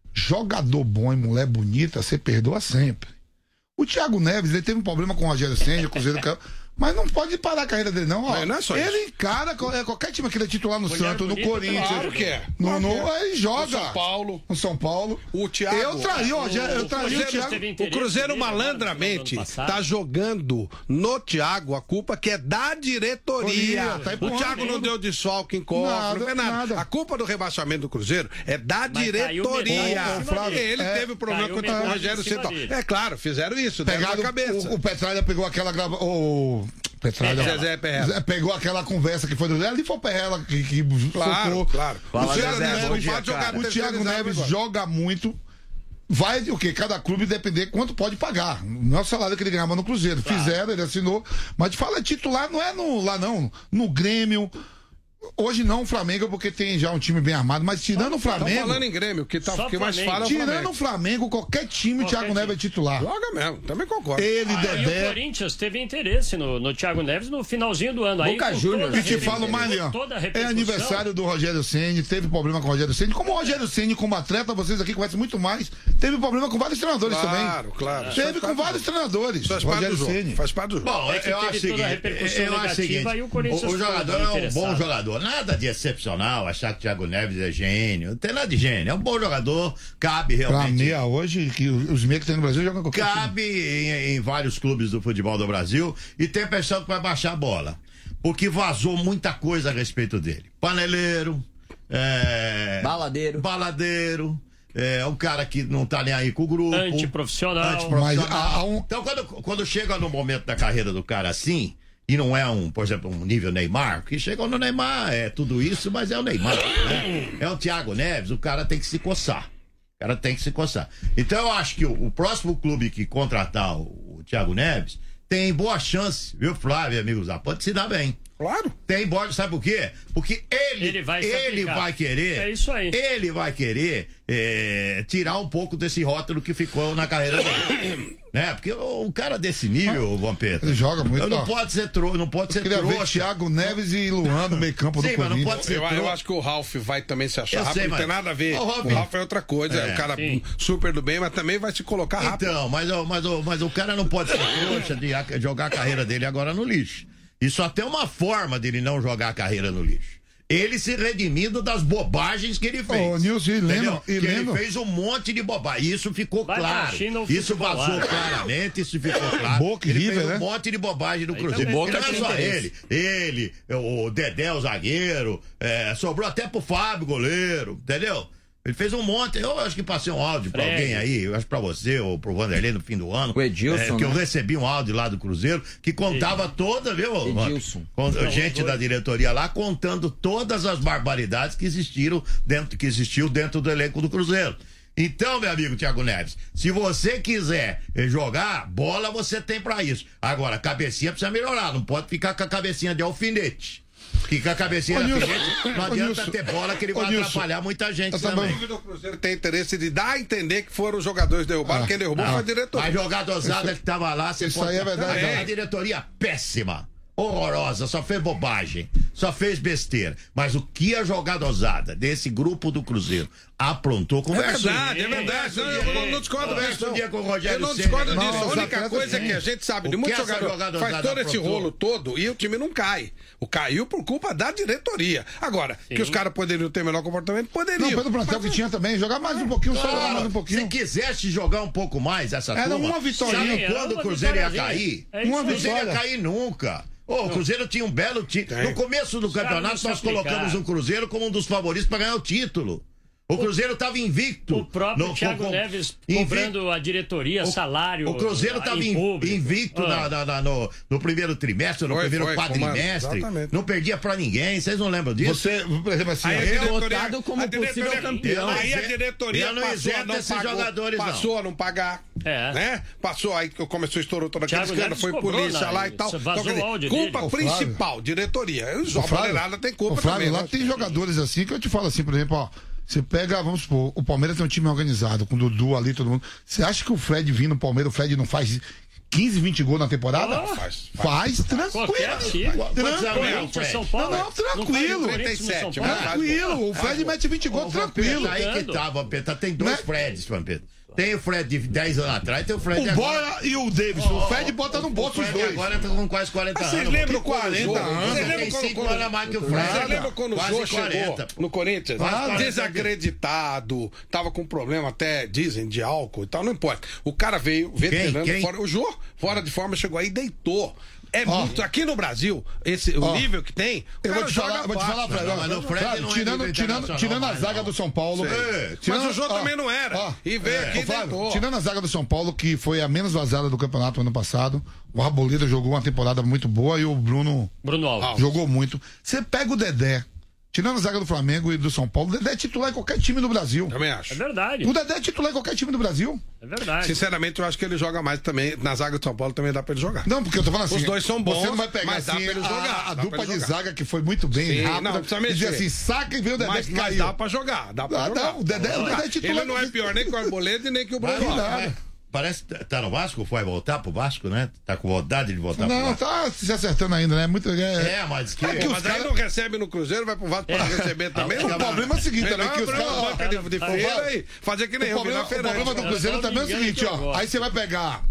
jogador bom e mulher bonita, você perdoa sempre. O Thiago Neves, ele teve um problema com o Rogério Ceni, o Cruzeiro... Mas não pode parar a carreira dele, não. Ó, não, não é só ele isso. encara qualquer time que ele é titular no Mulher Santos, no bonita, Corinthians. Claro que é. No, no, Claro que é. ele joga. No São Paulo. No São Paulo. O Thiago. Eu traria, ó, já- eu o traria o Cruzeiro Thiago. teve O Cruzeiro interesse nele malandramente agora, no ano tá passado. jogando no Thiago a culpa que é da diretoria. Diretoria, tá O empurrando Thiago não tudo. deu desfalque em cofre, Nada, não fez nada. nada. A culpa do rebaixamento do Cruzeiro é da Mas caiu diretoria. metade em cima dele. Ele É, teve problema caiu contra o metade Rogério em cima Ceni. dele. É claro, fizeram isso, deram na Pegado, cabeça. o, o Petralha pegou aquela grava... O Petralha... Zezé Perrella. Pegou aquela conversa que foi do... Ali foi o Perrella que, que Claro, soltou. claro. Fala, o Thiago Zezé, Neves bom não dia, pode jogar cara. O terceira Thiago reserva Neves agora. joga muito. Vai o quê? Cada clube depender quanto pode pagar. Não é o salário que ele ganhava no Cruzeiro. Fizeram, ele assinou. Mas te fala, titular não é no, lá não. No Grêmio. Hoje não o Flamengo, porque tem já um time bem armado. Mas tirando o Estão Flamengo. falando em Grêmio, que, tá, Só que mais Flamengo. fala é o Tirando Flamengo. o Flamengo, qualquer time, o Qualquer Thiago Neves é titular. Joga mesmo, também concordo. Ele, Ah, e o Dedé. Corinthians teve interesse no, no Thiago Neves no finalzinho do ano. Aí, Boca com Juniors. toda a E te falo repercussão- mais, Leão. toda a É repercussão, aniversário do Rogério Ceni, teve problema com o Rogério Ceni. Como o Rogério Ceni, como atleta, vocês aqui conhecem muito mais, teve problema com vários treinadores Claro, também. claro. Isso Teve faz com parte vários do- treinadores. Faz parte do Rogério jogo. Ceni. Faz parte do jogo. Bom, É que eu teve acho o toda a seguinte, repercussão eu acho o negativa seguinte, e o Corinthians o, o foi jogador é um interessado. bom jogador, nada de excepcional, achar que o Thiago Neves é gênio, não tem nada de gênio, é um bom jogador, cabe Pra realmente... meia hoje, que os meios que tem no Brasil jogam qualquer time. Cabe em, em vários clubes do futebol do Brasil e tem pessoal que vai baixar a bola. Porque vazou muita coisa a respeito dele. Paneleiro, é, Baladeiro. baladeiro, é um cara que não tá nem aí com o grupo. Antiprofissional. Antiprofissional. Mas há- há um- Então, quando, quando chega no momento da carreira do cara assim, e não é um, por exemplo, um nível Neymar, que chegou no Neymar, é tudo isso, mas é o Neymar, né? É o Thiago Neves, o cara tem que se coçar. O cara tem que se coçar. Então eu acho que o, o próximo clube que contratar o, o Thiago Neves tem boa chance, viu, Flávio, amigos? Ah, pode se dar bem. Claro. Tem boa, sabe por quê? Porque ele, Ele vai se ele aplicar. vai querer. É isso aí. Ele vai querer é, tirar um pouco desse rótulo que ficou na carreira dele. Né? Porque o, o cara desse nível, Vampeta. Ele joga muito, Não ó. pode ser tro, não pode ser Queria ver trouxa. Thiago Neves e Luan no meio campo do Sim, mas não Corinthians. pode ser Eu, eu trouxa. acho que o Ralf vai também se achar Eu rápido, sei, não tem mas- nada a ver. Ô, Ralf, O Ralf é outra coisa, é, É. um cara Sim. super do bem, mas também vai se colocar rápido. Então, mas, o- mas, o- mas o cara não pode ser trouxa de a- jogar a carreira dele agora no lixo. E só tem uma forma dele não jogar a carreira no lixo. Ele se redimindo das bobagens que ele fez. Ô, Nilson, e lendo, Entendeu? e que lendo. ele fez um monte de bobagem. Isso ficou Vai claro. pra China, o Isso futebol vazou lá. claramente, isso ficou claro. Boca e ele River, fez um né? monte de bobagem no Aí Cruzeiro. também E não é tem só interesse. ele. Ele, o Dedé, o zagueiro, é, sobrou até pro Fábio, goleiro, entendeu? Ele fez um monte, eu acho que passei um áudio pra Fred. alguém aí, eu acho pra você ou pro Vanderlei no fim do ano. O Edilson, é, que eu né? recebi um áudio lá do Cruzeiro que contava toda, viu? Edilson. Com- Não, gente os da dois. diretoria lá contando todas as barbaridades que existiram dentro, que existiu dentro do elenco do Cruzeiro. Então, meu amigo Thiago Neves, se você quiser eh, jogar, bola você tem pra isso. Agora, a cabecinha precisa melhorar, não pode ficar com a cabecinha de alfinete. Que com a cabecinha Ô, de Nilson, alfinete não ô, adianta Nilson, ter bola que ele ô, vai Nilson, atrapalhar muita gente eu tava- também. O clube do Cruzeiro tem interesse de dar a entender que foram os jogadores derrubados, Ah, quem derrubou ah. foi a diretoria. Mas jogadozada que tava lá, você isso pode... aí é verdade. A, a diretoria péssima, horrorosa, só fez bobagem, só fez besteira. Mas o que a jogadozada desse grupo do Cruzeiro aprontou, É conversa. verdade, é verdade. Não, eu não, não discordo Conversa disso. um não. dia com o Rogério Eu não Ceni. discordo Não, disso. A os única atletas coisa é sim. que a gente sabe O de que muitos essa jogadores jogadozada faz todo esse aprontou? rolo todo e o time não cai. O caiu por culpa da diretoria. Agora, que os caras poderiam ter melhor comportamento, poderiam. Não, pelo plantel que tinha também, jogar mais um pouquinho, só jogar mais um Se pouquinho. quisesse jogar um pouco mais essa Era turma, uma vitória. sabe Sim, era quando uma o Cruzeiro ia vitóriazinha. cair? É isso Uma O Cruzeiro ia vitória. cair nunca. Ô, o Cruzeiro tinha um belo título. No começo do caras não campeonato, se nós colocamos aplicaram. o Cruzeiro como um dos favoritos para ganhar o título. O Cruzeiro estava invicto. O próprio No- Thiago com- com- Neves invicto. cobrando a diretoria, salário. O Cruzeiro ah, estava em público. invicto Ah. na- na- na- no, no primeiro trimestre, no Foi, primeiro foi, quadrimestre. exatamente. Não perdia pra ninguém. Vocês não lembram disso? Você, por exemplo, assim, Aí a ó, diretoria- Votado como a diretoria- possível campeão. Aí a Eu não diretoria isento passou a não esses pagou, jogadores, não. passou a não pagar. É. Né? Passou, aí que começou, estourou toda aquela Thiago escândalo, Neves foi cobrou, polícia né? lá e tal. Isso vazou Então, quer o áudio culpa dele. Ô, principal, diretoria. Os Ô, Flávio, Palmeirada tem culpa ô, Flávio, também. lá né? tem jogadores assim que eu te falo assim, por exemplo, ó. Você pega, vamos supor, o Palmeiras tem um time organizado, com o Dudu ali, todo mundo. Você acha que o Fred vindo no Palmeiras, o Fred não faz quinze, vinte gols na temporada? Oh, faz, faz, faz tranquilo. Tranquilo. Não, não, tranquilo. trinta e sete, tranquilo. O Fred mete vinte gols, tranquilo. Aí que tá, Vampeta. Tem dois né? Freds, Vampeta. Tem o Fred de dez anos atrás, tem o Fred o agora. O Boia e o Davidson. Oh, o Fred bota no bolso os dois. Agora tá com quase quarenta anos. Vocês lembram quarenta anos? Você tem cinco anos a mais que o Fred. Você lembra quando o Jô chegou no Corinthians? Ah, desacreditado, tava com problema até, dizem, de álcool e tal, não importa. O cara veio, veterano, quem? Quem? Fora, o Jô, fora de forma, chegou aí e deitou. É oh. muito. Aqui no Brasil, esse, oh. o nível que tem. Eu vou te falar, vou te falar, Fred. Não, mas no Fred claro, não tirando, é tirando, tirando a zaga não. do São Paulo. É, tirando, mas o Jô oh, também não era. Oh, e veio é, aqui Flávio, tirando a zaga do São Paulo, que foi a menos vazada do campeonato ano passado. O Arboleda jogou uma temporada muito boa e o Bruno. Bruno Alves. Jogou muito. Você pega o Dedé. Tirando a zaga do Flamengo e do São Paulo, o Dedé é titular em qualquer time do Brasil. Também acho. É verdade. O Dedé é titular em qualquer time do Brasil. É verdade. Sinceramente, eu acho que ele joga mais também. Na zaga do São Paulo também dá pra ele jogar. Não, porque eu tô falando assim. Os dois são bons. Você não vai pegar mas assim, dá pra ele jogar. A, a dupla de zaga que foi muito bem, Sim, rápida. Não, precisa mexer. E dizer assim, saca e vê o Dedé mas, que mas caiu. dá pra jogar. Dá pra ah, jogar. Não, o Dedé, o Dedé é titular. Ele não é pior nem que o Arboleda e nem que o Bruno. Parece que tá no Vasco, foi voltar pro Vasco, né? Tá com vontade de voltar não, pro Vasco. Não, tá se acertando ainda, né? Muito, é, é mas que... É que mas aí cara... não recebe no Cruzeiro, vai pro Vasco pra é. receber também. O problema é o seguinte, também, que os caras... banca de, de feira e fazer que nem eu, virar feirante. O problema do Cruzeiro também é o seguinte, ó. Aí você vai pegar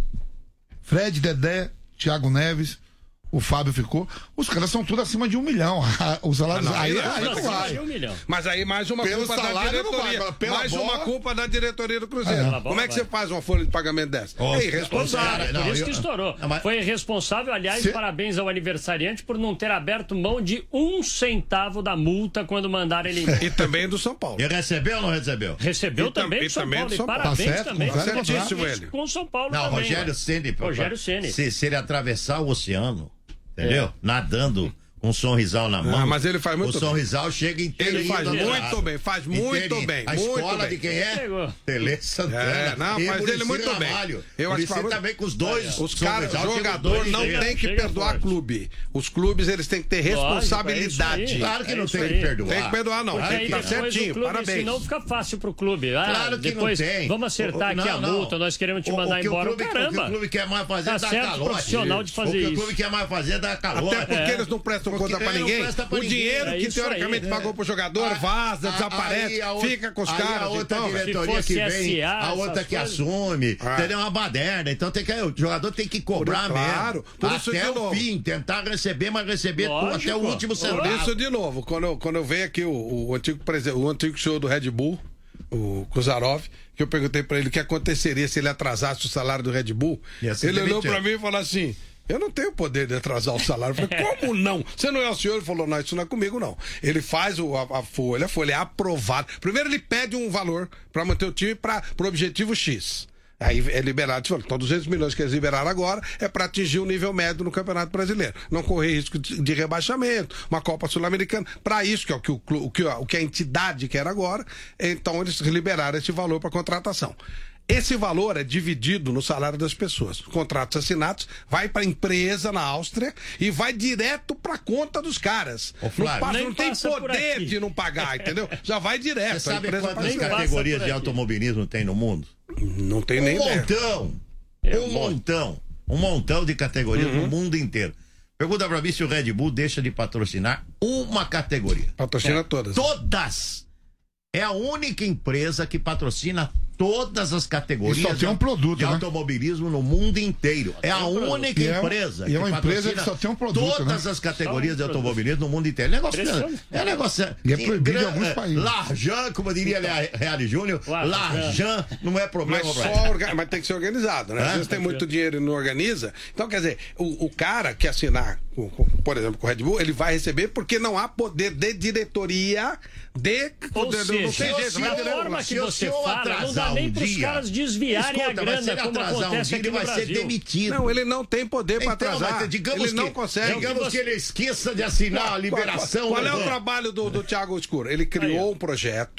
Fred, Dedé, Thiago Neves... O Fábio ficou. Os caras são tudo acima de um milhão. Os salários. Ah, não, aí, aí, aí não vai. Um milhão. Mas aí mais uma Pelo culpa da diretoria. Vai, mais bola... uma culpa da diretoria do Cruzeiro. Ah, Como é que vai. Você faz uma folha de pagamento dessa? Oh, é irresponsável. Cara, por isso que estourou. Não, mas... Foi irresponsável, aliás, Se... parabéns ao aniversariante por não ter aberto mão de um centavo da multa quando mandaram ele embora. E também do São Paulo. E recebeu ou não recebeu? Recebeu e também do São também Paulo. Do São e parabéns tá certo, também. Tá certíssimo ele. Com o São Paulo não, também. Rogério Ceni. Rogério Ceni. Se, se ele atravessar o oceano, entendeu? É. Nadando com um sorrisal na mão. Ah, mas ele faz muito o bem. O sorrisal chega inteiro. Ele faz muito bem, faz muito bem. A muito escola bem. de quem é? Tele Santana. É, não, faz ele muito bem. Eu acho que também com os dois. Os caras, jogador não tem que perdoar clube. Os clubes, eles têm que ter responsabilidade. Claro que não tem que perdoar. Tem que perdoar, não. Tá certinho, parabéns. Senão fica fácil pro clube. Claro que não tem. Vamos acertar aqui a multa, nós queremos te mandar embora. Caramba. O que o clube quer mais fazer é dar calote. Profissional de fazer isso. O que o clube quer mais fazer é dar calote. Até porque eles não prestam conta pra ninguém. O dinheiro que teoricamente pagou pro jogador vaza, desaparece, fica com os caras. A outra diretoria que vem, a outra que assume, entendeu? Uma baderna. Então tem que, o jogador tem que cobrar mesmo. Até o fim, tentar receber, mas receber até o último centavo. Por isso, de novo, quando eu, quando eu veio aqui o, o, antigo, o antigo show do Red Bull, o Kuzarov, que eu perguntei pra ele o que aconteceria se ele atrasasse o salário do Red Bull, ele olhou pra mim e falou assim: eu não tenho poder de atrasar o salário. Eu falei, como não? Você não é o senhor? Ele falou, não, isso não é comigo, não. Ele faz o, a, a folha, a folha é aprovada. Primeiro ele pede um valor para manter o time para o objetivo X. Aí é liberado, então duzentos milhões que eles liberaram agora é para atingir o nível médio no Campeonato Brasileiro. Não correr risco de, de rebaixamento, uma Copa Sul-Americana. Para isso, que é o que, o, o, que, o que a entidade quer agora, então eles liberaram esse valor para contratação. Esse valor é dividido no salário das pessoas. Contratos assinados, vai para a empresa na Áustria e vai direto para a conta dos caras. Ô, Flávio, não, passa, não tem poder de não pagar, entendeu? Já vai direto. Você sabe quantas categorias de automobilismo tem no mundo? Não tem nem um montão. É, um montão. Um montão de categorias uhum. no mundo inteiro. Pergunta para mim se o Red Bull deixa de patrocinar uma categoria. Patrocina é. todas. Todas! É a única empresa que patrocina todas as categorias e só tem um produto, de né? automobilismo no mundo inteiro. É a única e empresa é, e é uma empresa que só tem um produto, todas né? as categorias de automobilismo no mundo inteiro. É negócio, é negócio. E é proibido em alguns países. Larjan, como diria Reale Júnior, Larjan não é problema. Mas, só orga... mas tem que ser organizado, né? É? Às vezes tem muito dinheiro e não organiza. Então, quer dizer, o, o cara que assinar, por exemplo, com o Red Bull, ele vai receber porque não há poder de diretoria de... Ou seja, não tem jeito, da forma que você fala, não dá nem para os caras desviarem a grana, como acontece aqui no vai Brasil. Ser demitido. Não, ele não tem poder para então, atrasar. Mas, digamos ele que, não consegue. Digamos que ele esqueça de assinar a liberação. Qual, qual, qual é o trabalho do, do Thiago Escuro? Ele criou Aí, um projeto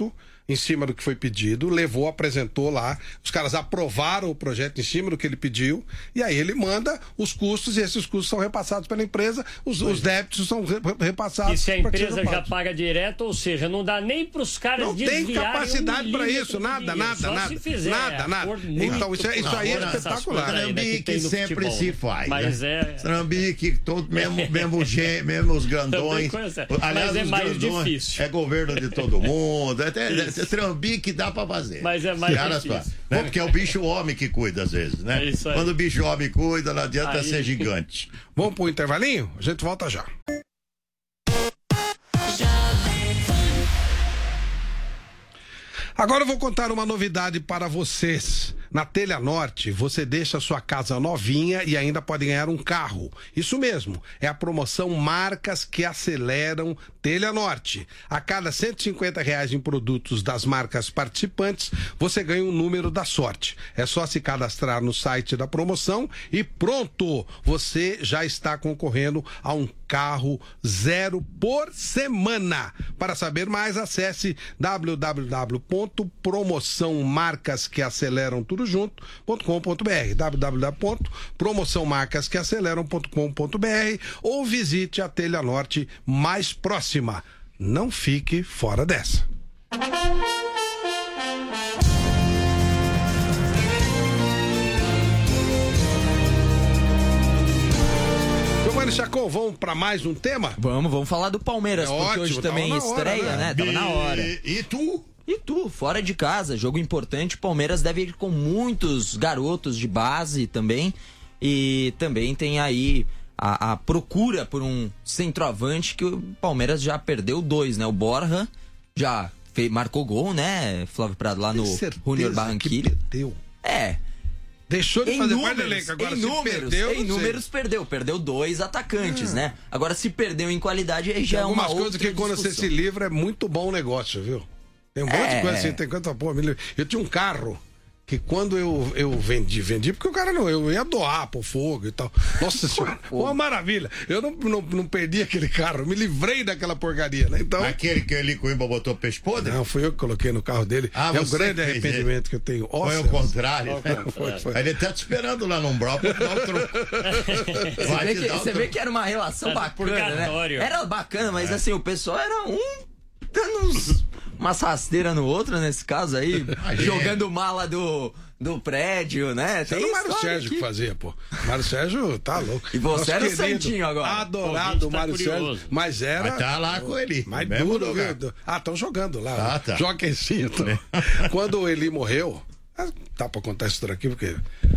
em cima do que foi pedido, levou, apresentou lá, os caras aprovaram o projeto em cima do que ele pediu, e aí ele manda os custos, e esses custos são repassados pela empresa, os, os débitos são re, repassados. E se a empresa já paga direto, ou seja, não dá nem para os caras não desviarem tem capacidade um para isso, nada, nada, nada, fizer, nada, nada. Então isso, é, isso aí é espetacular. Trambique sempre futebol, se faz. Mas né? é. Trambique, todo, mesmo, mesmo, gen, mesmo os grandões. Aliás, mas é os mais grandões, difícil. É governo de todo mundo. Até, é, trambique dá pra fazer. Mas é mais Cara, difícil. Né? Porque é o bicho homem que cuida às vezes, né? É isso aí. Quando o bicho homem cuida, não adianta aí... ser gigante. Vamos pro intervalinho? A gente volta já. Agora eu vou contar uma novidade para vocês. Na Telha Norte, você deixa a sua casa novinha e ainda pode ganhar um carro. Isso mesmo, é a promoção Marcas que Aceleram Telha Norte. A cada cento e cinquenta reais em produtos das marcas participantes, você ganha um número da sorte. É só se cadastrar no site da promoção e pronto! Você já está concorrendo a um carro zero por semana. Para saber mais, acesse w w w ponto promoção marcas que aceleram tudo junto ponto com ponto b r, w w w ponto promoção marcas que aceleram ponto com ponto b r, ou visite a Telha Norte mais próxima. Não fique fora dessa. Giovanni Chacon, vamos para mais um tema? Vamos, vamos falar do Palmeiras, é porque ótimo, hoje também estreia, hora, né? né? Tava na hora. E, e tu? E tu, fora de casa, jogo importante. Palmeiras deve ir com muitos garotos de base também. E também tem aí a, a procura por um centroavante que o Palmeiras já perdeu dois, né? O Borja já fez, marcou gol, né, Flávio Prado, lá no Júnior Barranquilla. Perdeu. É. Deixou de em fazer números, parte do elenco. Agora, em se números, perdeu, em números perdeu. Perdeu dois atacantes, ah. né? Agora, se perdeu em qualidade, aí já é uma outra algumas coisas que quando você se livra é muito bom negócio, viu? Tem um monte é. de coisa assim, tem quanto pô, eu tinha um carro que quando eu, eu vendi, vendi, porque o cara não, eu ia doar pro fogo e tal. Nossa senhora, uma maravilha. Eu não, não, não perdi aquele carro, me livrei daquela porcaria, né? Então. Aquele que ele Coimbra botou peixe podre? Não, fui eu que coloquei no carro dele. Ah, é um grande arrependimento ele. que eu tenho. Foi ao contrário. Foi, foi, foi. Ele tá te esperando lá no umbral pra dar o troco. Você, vê que, você vê que era uma relação tá bacana, né? Era bacana, mas é. assim, o pessoal era um dando uns. Umas rasteiras no outro, nesse caso aí, jogando mala do, do prédio, né? Tem o Mário Sérgio aqui que fazia, pô. Mário Sérgio tá louco. E você Nosso era o querido, santinho agora. Adorado o tá Mário Sérgio, mas era... Mas tá lá com ele. Mais duro, viu? Ah, estão jogando lá. Ah, tá. Joga em si, então. Quando ele morreu, tá pra contar isso aqui, porque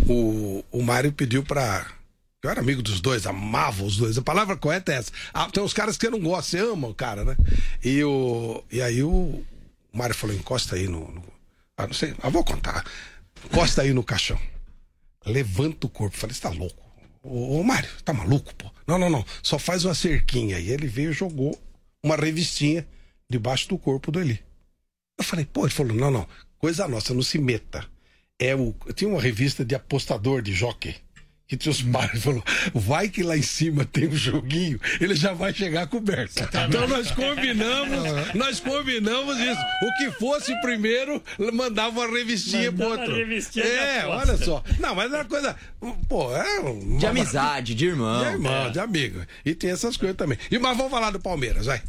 o, o Mário pediu pra... Eu era amigo dos dois, amava os dois. A palavra correta é essa. Ah, tem uns caras que eu não gosto, você ama o cara, né? E, o, e aí o... O Mário falou, encosta aí no... no ah, não sei, ah, vou contar. Encosta aí no caixão. Levanta o corpo. Falei, você tá louco? Ô, ô Mário, tá maluco, pô? Não, não, não. Só faz uma cerquinha. E ele veio e jogou uma revistinha debaixo do corpo do Eli. Eu falei, pô, ele falou, não, não. Coisa nossa, não se meta. É o... Eu tinha uma revista de apostador de jockey. Que tinha os bares, falou, vai que lá em cima tem um joguinho, ele já vai chegar coberto. Então nós combinamos, nós combinamos isso. O que fosse primeiro, mandava uma revistinha pro outro. É, olha só. Não, mas era coisa, pô, é uma... de amizade, de irmão. De irmão, é. de amigo. E tem essas coisas também. E mas vamos falar do Palmeiras, vai.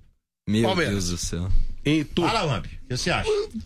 Meu Palmeiras. Deus do céu. Em tudo. Fala, Lamp, o que você acha?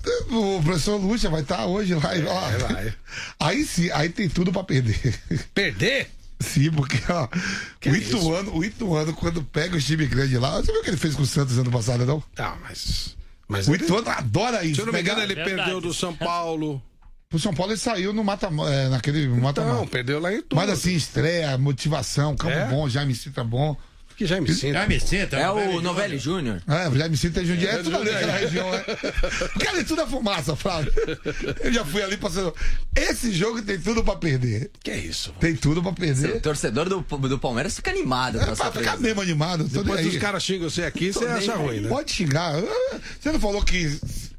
O professor Lúcia vai estar hoje lá. Ó, vai, vai. Aí sim, aí tem tudo pra perder. Perder? Sim, porque ó, que o, é Ituano, o Ituano, quando pega o time grande lá, você viu o que ele fez com o Santos ano passado, não? Ah, mas. mas o ele... Ituano adora isso. Se eu não me engano, pegar... ele Verdade. perdeu do São Paulo. O São Paulo ele saiu no mata, é, naquele mata-mata. Não, perdeu lá em tudo. Mas assim, estreia, motivação, campo É? bom, Jaime Cita bom. Que já me sinto. Já me sinto. É o Novelli Júnior. É, o Jaime Cita é Jundiaí, é, É, tudo ali naquela região, né? Porque ali tudo é fumaça, Flávio. Eu já fui ali passando. Esse jogo tem tudo pra perder. Que é isso? Tem tudo pra perder. O torcedor do, do Palmeiras fica animado. É pra ficar mesmo animado. Depois os caras xingam você aqui, você acha ruim, né? Pode xingar. Você não falou que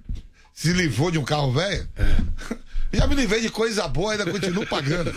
se livrou de um carro velho? É. Já me livrei de coisa boa, ainda continuo pagando.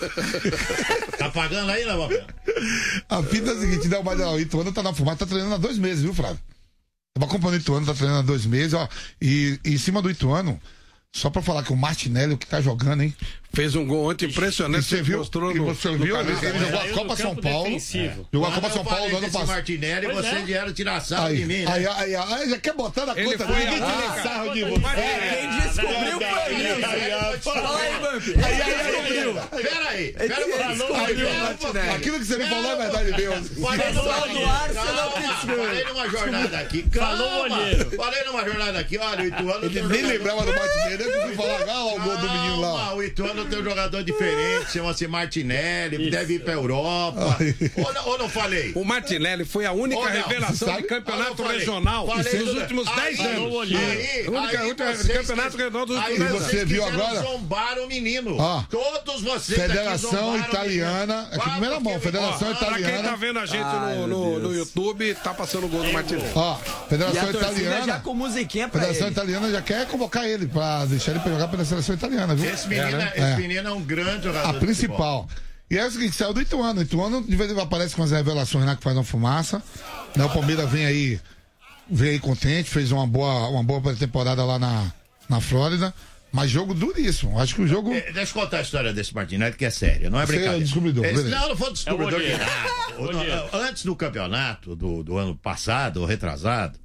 Tá pagando aí, Lamp? A fita é a seguinte, não, mas ó, o Ituano tá na fumada, tá treinando há dois meses, viu, Flávio? Tava acompanhando o Ituano, tá treinando há dois meses, ó. E, e em cima do Ituano, só pra falar que o Martinelli, o que tá jogando, hein? Fez um gol ontem impressionante. Você viu? Mostrou E no, você no viu? camisa. Ele jogou a Copa São Paulo. É. Jogou a Copa São Paulo no ano passado. Martinelli, Pois vocês é. vieram tirar sarro Aí, de mim, né? aí, aí, aí, já quer botar na Ele conta foi dele. a- Ah, Ah, sarro de conta você. dele. É, Quem descobriu foi isso. Fala aí, Bump. Aí, aí, aí, Pera aí, pera aí, aí. aquilo que você me falou é verdade mesmo. Pessoal do Arsenal Pittsburgh. Falei numa jornada aqui, calma. Falou o olheiro. Falei numa jornada aqui, olha, o Ituano Ele tem um nem jogador- lembrava do Martinelli, eu fui falar, ah, o gol do menino lá. Calma, o Ituano tem um jogador diferente, chama-se Martinelli, deve ir pra Europa. Ou não, ou não falei? O Martinelli foi a única Ou não, revelação sabe? de campeonato Ah, não falei. regional Falei dos tudo. últimos Aí, dez anos. falou o olheiro. Aí, A única- aí única vocês campeonato que- regional dos aí últimos dez vocês Você viu quiseram agora? zombar o menino. Ó, Todos vocês aqui Federação zombaram o Italiana, menino. aqui Ah, primeira mão, porque- Federação Ó, Pra quem Italiana. tá vendo a gente Ai, no, meu no, no Deus. YouTube, tá passando o gol do Martinelli. Ó, E Federação a torcida já Italiana. com musiquinha pra Federação ele. Italiana já quer convocar ele pra deixar ele pra jogar pela seleção italiana, viu? Esse menino, É, né? esse É. menino é um grande jogador. A de futebol. principal. E é o seguinte, saiu do Ituano. O Ituano de vez em quando aparece com as revelações lá que faz uma fumaça. Né, o Palmeiras vem aí, vem aí contente, fez uma boa, uma boa pré-temporada lá na, na Flórida. Mas jogo duríssimo. Acho que o jogo. É, deixa eu contar a história desse Martinelli, que é séria, não é Você brincadeira. é descobridor, Esse- beleza. não, não foi descobridor É o de olheiro. nada. O- Olheiro. Antes do campeonato do, do ano passado, ou retrasado,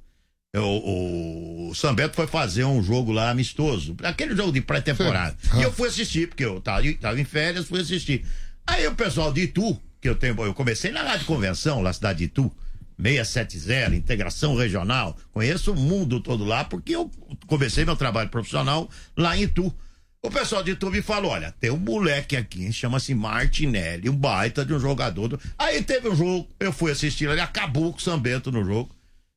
o, o Sambeto foi fazer um jogo lá amistoso, aquele jogo de pré-temporada. Sim. E eu fui assistir, porque eu tava, tava em férias, fui assistir. Aí o pessoal de Itu, que eu tenho, eu comecei na Rádio Convenção, lá na cidade de Itu, seiscentos e setenta, integração regional. Conheço o mundo todo lá, porque eu comecei meu trabalho profissional lá em Itu. O pessoal de Itu me falou: olha, tem um moleque aqui, chama-se Martinelli, um baita de um jogador. Do... Aí teve um jogo, eu fui assistir, ele acabou com o Sambeto no jogo.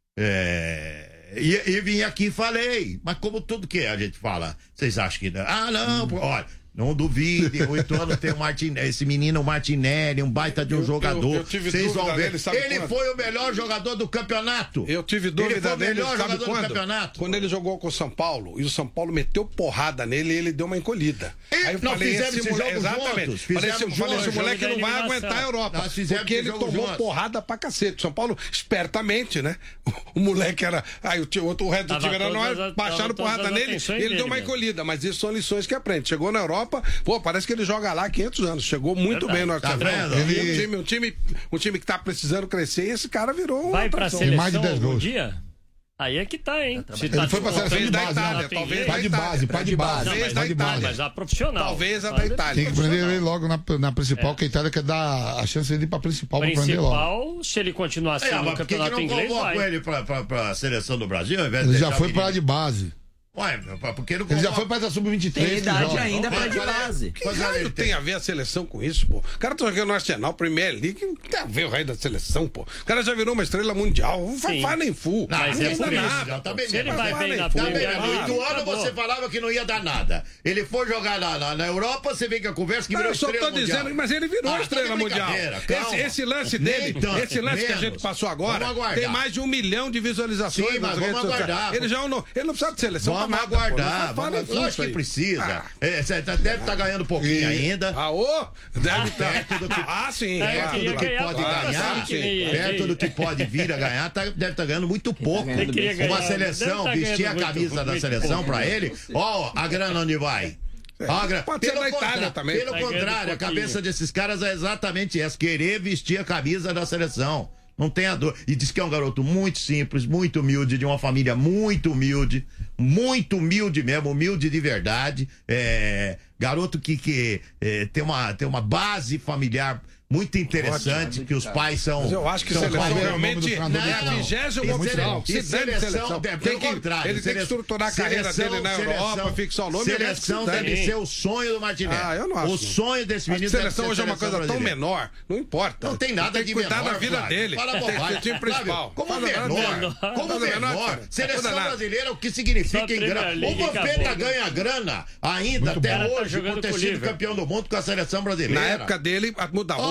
É... E, e vim aqui e falei, mas como tudo que a gente fala, vocês acham que não? Ah, não, pô, olha. Não duvide, o Ituano tem o Martinelli, esse menino Martinelli, um baita de um Eu- jogador. eu- eu tive Vocês dúvida vão ver. dele, sabe Ele quando? foi o melhor jogador do campeonato. Eu tive Ele dúvida foi o dele, melhor sabe jogador do quando? campeonato. Quando ele jogou com o São Paulo, e o São Paulo meteu porrada nele e ele deu uma encolhida. E Aí eu nós falei, fizemos esse esse moleque, jogo exatamente. juntos, Falei, fizemos esse, falei, esse juntos, moleque jogo não da vai eliminação. aguentar a Europa. Nós fizemos Porque ele esse jogo tomou juntos. porrada pra cacete. O São Paulo, espertamente, né? O, o moleque era. Aí o, tio- o, o resto do Tava time era todas nós, as- baixaram tava todas porrada as nele e atenções ele dele deu uma mesmo. encolhida. Mas isso são lições que aprende. Chegou na Europa, pô, parece que ele joga lá há quinhentos anos. Chegou muito Verdade. bem no Tá Arsenal. vendo? E Ele- Um, time, um, time, um time que tá precisando crescer e esse cara virou. Vai uma pra atração. Tem mais de seleção dez algum gols. dia? Aí é que tá, hein? Se Ele foi pra seleção de da base, Itália, né? talvez. Pai de base, pai de base. Não, Talvez mas, da pai de Itália. base. mas a profissional. Talvez a da Talvez Itália. Tem que prender profissional. ele logo na, na principal, que a Itália quer dar a chance dele ir pra principal, pra prender logo. Principal, se ele continuar É, sendo mas no por que, que campeonato não inglês, convoca vai. ele pra, pra, pra seleção do Brasil, ao invés de Ele já deixar foi o pra lá de menino? base. Ué, porque não Ele já convoca? foi pra essa sub vinte e três. Tem que idade joga. ainda pra de Qual é- base. Que Quantos anos raio ele tem a ver a seleção com isso, pô? O cara tá jogando no Arsenal, Premier League, não tem a ver o raio da seleção, pô. O cara já virou uma estrela mundial. Não faz, Sim. faz nem full. Não, Mas não é dá por isso, nada. já tá bem Se ele mesmo. vai Mas bem vai na nem full. Também, Premier no League, Ituano acabou. você falava que não ia dar nada. Ele foi jogar na, na, na Europa, você vem com a conversa que Não, virou eu só estrela tô mundial. dizendo, mas ele virou Ah, estrela tá de mundial. brincadeira, Esse, calma. esse lance Nem dele, tanto, esse lance que a menos. gente passou agora, Vamos aguardar. tem mais de um milhão de visualizações Sim, mas nas vamos redes sociais. aguardar. Ele já não, ele não precisa de seleção Vamos pra nada, pô. aguardar. Não faz nem Vamos, full lógico isso que aí. precisa. Ah. É, você tá- deve estar ganhando pouquinho E- ainda. Ah, ô, deve estar. Perto do que- Ah, sim. É, eu claro, queria claro. ganhar pode pra ganhar, assim, que nem- perto do que pode vir a ganhar, tá- deve estar ganhando muito pouco. ganhando Ele queria bem. ganhar, Uma seleção, deve tá vestir a ganhando camisa muito, da muito seleção pouco. pra ele, ó, a grana onde vai. Ó, a grana. Pode ser Pelo da Itália contra- também. Pelo Tá ganhando contrário, a pouquinho. cabeça desses caras é exatamente essa, querer vestir a camisa da seleção. Não tenha dor. E diz que é um garoto muito simples, muito humilde, de uma família muito humilde, muito humilde mesmo, humilde de verdade. É, garoto que, que é, tem, uma, tem uma base familiar muito interessante, que os pais são. Mas eu acho que são seleção pais- realmente é Não, a vigésima e opção. sele- Se e deve seleção. é, Tem pelo que, contrário, ele tem que sele- estruturar a carreira seleção- dele na seleção- Europa, fixar o nome. Seleção o resto deve se ser o sonho do Martinelli. Ah, eu não acho. O sonho desse Acho menino que deve seleção ser hoje é uma seleção coisa tão brasileira. menor, não importa. Não tem nada tem de que cuidar menor, da vida Flávio. dele. Fala Tem que bobagem. ser time Flávio, principal. como Fala menor, menor. como Fala menor, menor, cara. seleção Toda nada. brasileira, o que significa Só em grana? Premier O League Vampeta acabou. ganha grana ainda, até bom. hoje, Tá jogando por ter com o sido Liverpool. campeão do mundo com a seleção brasileira. Na época dele, muda. Ó,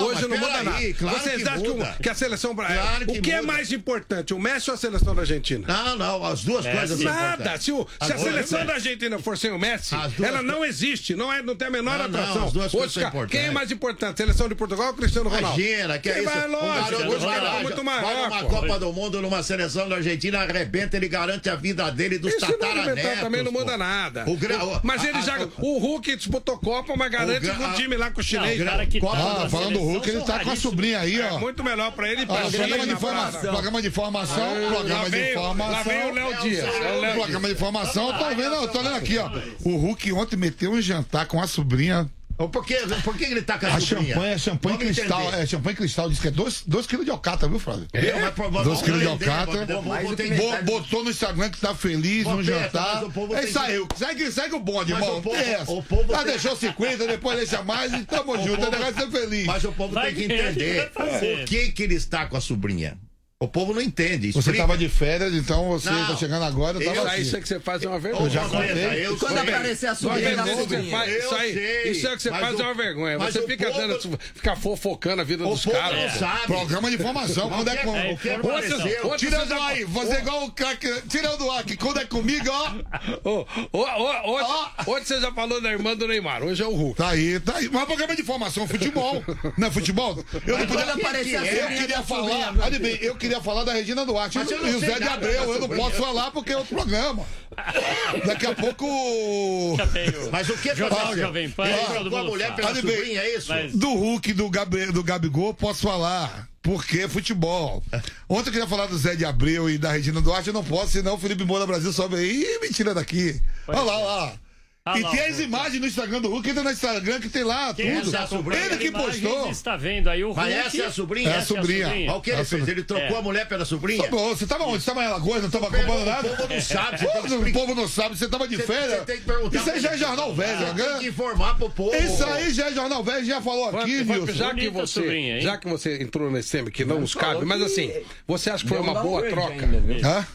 hoje não muda nada. Aí, claro Vocês que acham que, muda. o- que a seleção brasileira. Claro que o que é muda. mais importante, o Messi ou a seleção da Argentina? Não, não, as duas É, coisas sim. são Nada. importantes. Se, o- se a As seleção duas- da Argentina for sem o Messi, As duas ela co- não existe, não, é, não tem a menor Não, não, atração. as duas coisas são ca- importantes. quem é mais importante, seleção de Portugal ou Cristiano Ronaldo? Imagina, que é Quem isso? vai Um longe, garoto os vai caras lá, são muito vai maior, numa pô. Copa do Mundo, numa seleção da Argentina, arrebenta, ele garante a vida dele dos Isso não tataranetos. alimentar também não muda pô. nada. O gra- o- Mas a- ele a- já. o- O Hulk disputou Copa, mas garante gra- que o time lá com o Não, chinês. o cara que Copa tá Ah, na falando do seleção Hulk, ele são tá com a raríssimos. sobrinha aí, É ó. muito melhor pra ele. Ó, pra programa de na informação, praça. programa de informação, Lá programa de vem, informação. lá vem o Léo Dias. É o Léo Programa de informação, tô vendo, eu tô olhando aqui, ó. O Hulk ontem meteu um jantar com a sobrinha. Por que, por que ele tá com a A sobrinha? champanhe é champanhe Vamos cristal, entender. é champanhe cristal, diz que é dois quilos de alcatra, viu, Flávio? Viu? Mas, pô, vamos dois quilos de entender, alcatra. vamos- vamos- vamos ter- Bo- Botou no Instagram que tá feliz no Roberto, jantar. mas o povo É tem isso que- aí, segue, segue o bonde, Mas irmão. o povo- Tem essa. o povo Já tem- deixou cinquenta, depois deixa mais e tamo junto. O negócio é ser feliz. Mas o povo Vai tem que ver, entender vai fazer. por que, que ele está com a sobrinha. O povo não entende. Você Explica. tava de férias, então você Não. tá chegando agora, eu Eu tava Isso aí, aqui. isso aí que você faz é uma Ô, vergonha. Eu já Roberta, contei. eu E quando sei. aparecer a Uma sobrinha da vergonha, você sobrinha? faz- Eu isso aí, sei, isso aí que você mas faz o- é uma vergonha. mas Você o fica povo- dando, fica fofocando a vida O dos povo caras. não sabe. Programa de informação, quando é com. O que É, aconteceu? Outro- Tirando o ar aí, fazer igual o craque. Tirando o ar, que quando é comigo, ó. Ô, ô, ô, Hoje hoje você já falou da irmã do Neymar, hoje é o Hulk. Tá aí, tá aí. Mas programa de informação, futebol. Não é futebol? Eu não podia. quando aparecer a Eu sobrinha queria da falar, sobrinha, meu olha bem, eu queria falar da Regina Duarte Mas eu não e o sei Zé de nada Abreu. da Eu não sobrinha. posso falar porque é outro programa. Daqui a pouco. Já veio. Mas o que Jornal aconteceu? Jovem Pan, Ele todo trocou a mundo mulher fala. pela Olha bem, sobrinha, é isso? Mas- Do Hulk, do, Gabi, do Gabigol, posso falar. Porque é futebol. Ontem eu queria falar do Zé de Abreu e da Regina Duarte, eu não posso, senão o Felipe Moura Brasil sobe aí e me tira daqui. Olha lá, olha lá. Ah, E lá, tem o as Hulk. imagens no Instagram do Hulk, entra no Instagram que tem lá Quem tudo. é a sobrinha? Ele que Imagens postou. está vendo aí o Hulk. Mas essa é a sobrinha? É a Essa é a sobrinha. sobrinha. Mas o que ele É a fez? Ele trocou É. a mulher pela sobrinha? Tá bom, você tava onde? Você tava em Alagoas, não tava O acompanhando nada? povo não sabe, você tem que Pô, o explicar. povo não sabe, você tava de Você- férias. você tem que perguntar Isso aí pra já é ele. jornal velho, Você tem né? que informar pro povo. Isso aí já é jornal velho, já falou aqui, Vai- Nilson. já, que Bonita você, sobrinha, hein? já que você entrou nesse tema que não nos cabe, mas assim, você acha que foi Deu uma um boa downgrade troca? ainda, viu? Hã?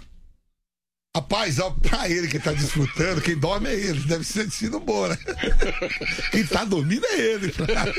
Rapaz, ó, pra ele que tá desfrutando, quem dorme é ele. Deve ser sido bom, né? Quem tá dormindo é ele.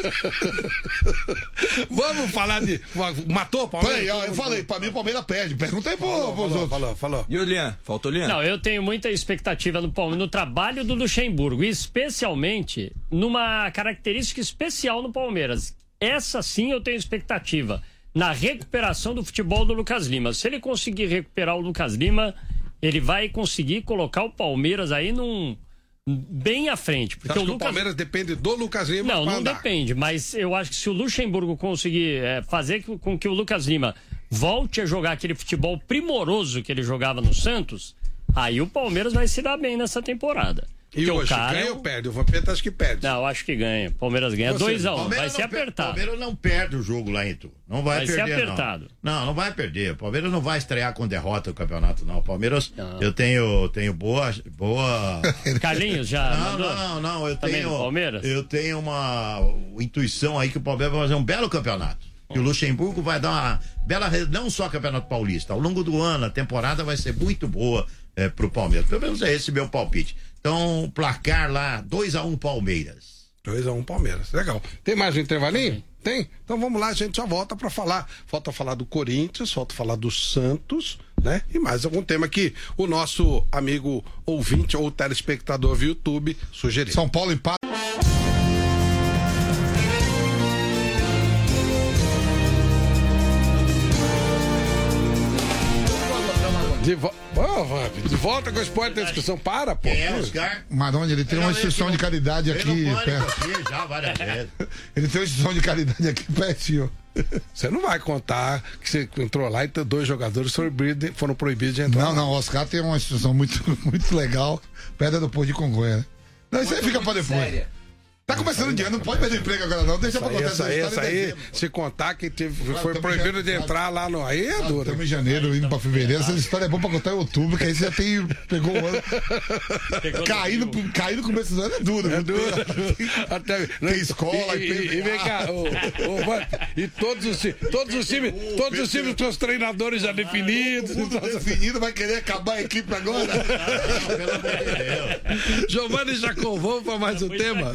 Vamos falar de. Matou o Peraí, Palmeiras? ó, eu falei, pra mim o Palmeiras perde. Pergunta aí pro, pros Falou, outros. falou, falou. E o Lian? Faltou o Lian? Não, eu tenho muita expectativa no Palmeiras, no trabalho do Luxemburgo, e especialmente numa característica especial no Palmeiras. Essa sim eu tenho expectativa. Na recuperação do futebol do Lucas Lima. Se ele conseguir recuperar o Lucas Lima, ele vai conseguir colocar o Palmeiras aí num bem à frente. Você Porque acha o que o Lucas... Palmeiras depende do Lucas Lima Não, pra não andar? depende, mas eu acho que se o Luxemburgo conseguir é, fazer com que o Lucas Lima volte a jogar aquele futebol primoroso que ele jogava no Santos, aí o Palmeiras vai se dar bem nessa temporada. E Porque o hoje, cara ganha é ou um- perde? O Vampeta acho que perde. Não, eu acho que ganha. O Palmeiras ganha Você- dois a um. Vai Palmeiras ser não per- apertado. Palmeiras não perde o jogo lá em Tu. Não vai, Vai ser perder, apertado. não. Não, não vai perder. O Palmeiras não vai estrear com derrota o campeonato, não. O Palmeiras, Não. eu tenho, tenho boa, boa. Carlinhos já Não, mandou? não, não. Eu Também tenho. no Palmeiras? Eu tenho uma intuição aí que o Palmeiras vai fazer um belo campeonato. Que o Luxemburgo vai dar uma bela. re- Não só campeonato paulista. Ao longo do ano, a temporada vai ser muito boa é, pro Palmeiras. Pelo menos é esse meu palpite. Então, placar lá, dois a um Palmeiras. dois a um Palmeiras. Legal. Tem mais um intervalinho? Tem? Então vamos lá, a gente já volta pra falar. Falta falar do Corinthians, falta falar do Santos, né? E mais algum tema que o nosso amigo ouvinte ou telespectador via YouTube sugeriu. São Paulo empata. De, vo... oh, Vamp, de volta com o esporte da discussão. Para, pô. Quem é Oscar? Maroni, ele tem uma instituição de caridade aqui Ele não pode perto. aqui já várias vezes. Ele tem uma instituição de caridade aqui pertinho. Você não vai contar que você entrou lá e dois jogadores foram proibidos, foram proibidos de entrar. Não, não, o Oscar tem uma instituição muito, muito legal, perto do Porto de Congonha, né? Não, isso aí fica pra depois. Séria. Tá começando o dia, não pode perder emprego agora não, deixa pra contar Essa aí, essa história em aí, dezembro. se contar que teve, foi estamos proibido já- de entrar lá no. Aí é duro. Estamos em janeiro, indo pra fevereiro. Essa história é boa pra contar em outubro, que aí você já tem. Pegou o ano. Pegou Cair no, no cair no começo do ano é duro. É viu? duro. Até, Tem escola, e, e e, e vem cá, ô, ô, Vamp, e todos os, ti- todos os times, todos os times com os treinadores já definidos. Tudo definido, vai querer acabar a equipe agora. Não, pelo amor de Deus. Giovanni Jacom, vamos para mais um tema? Vamos,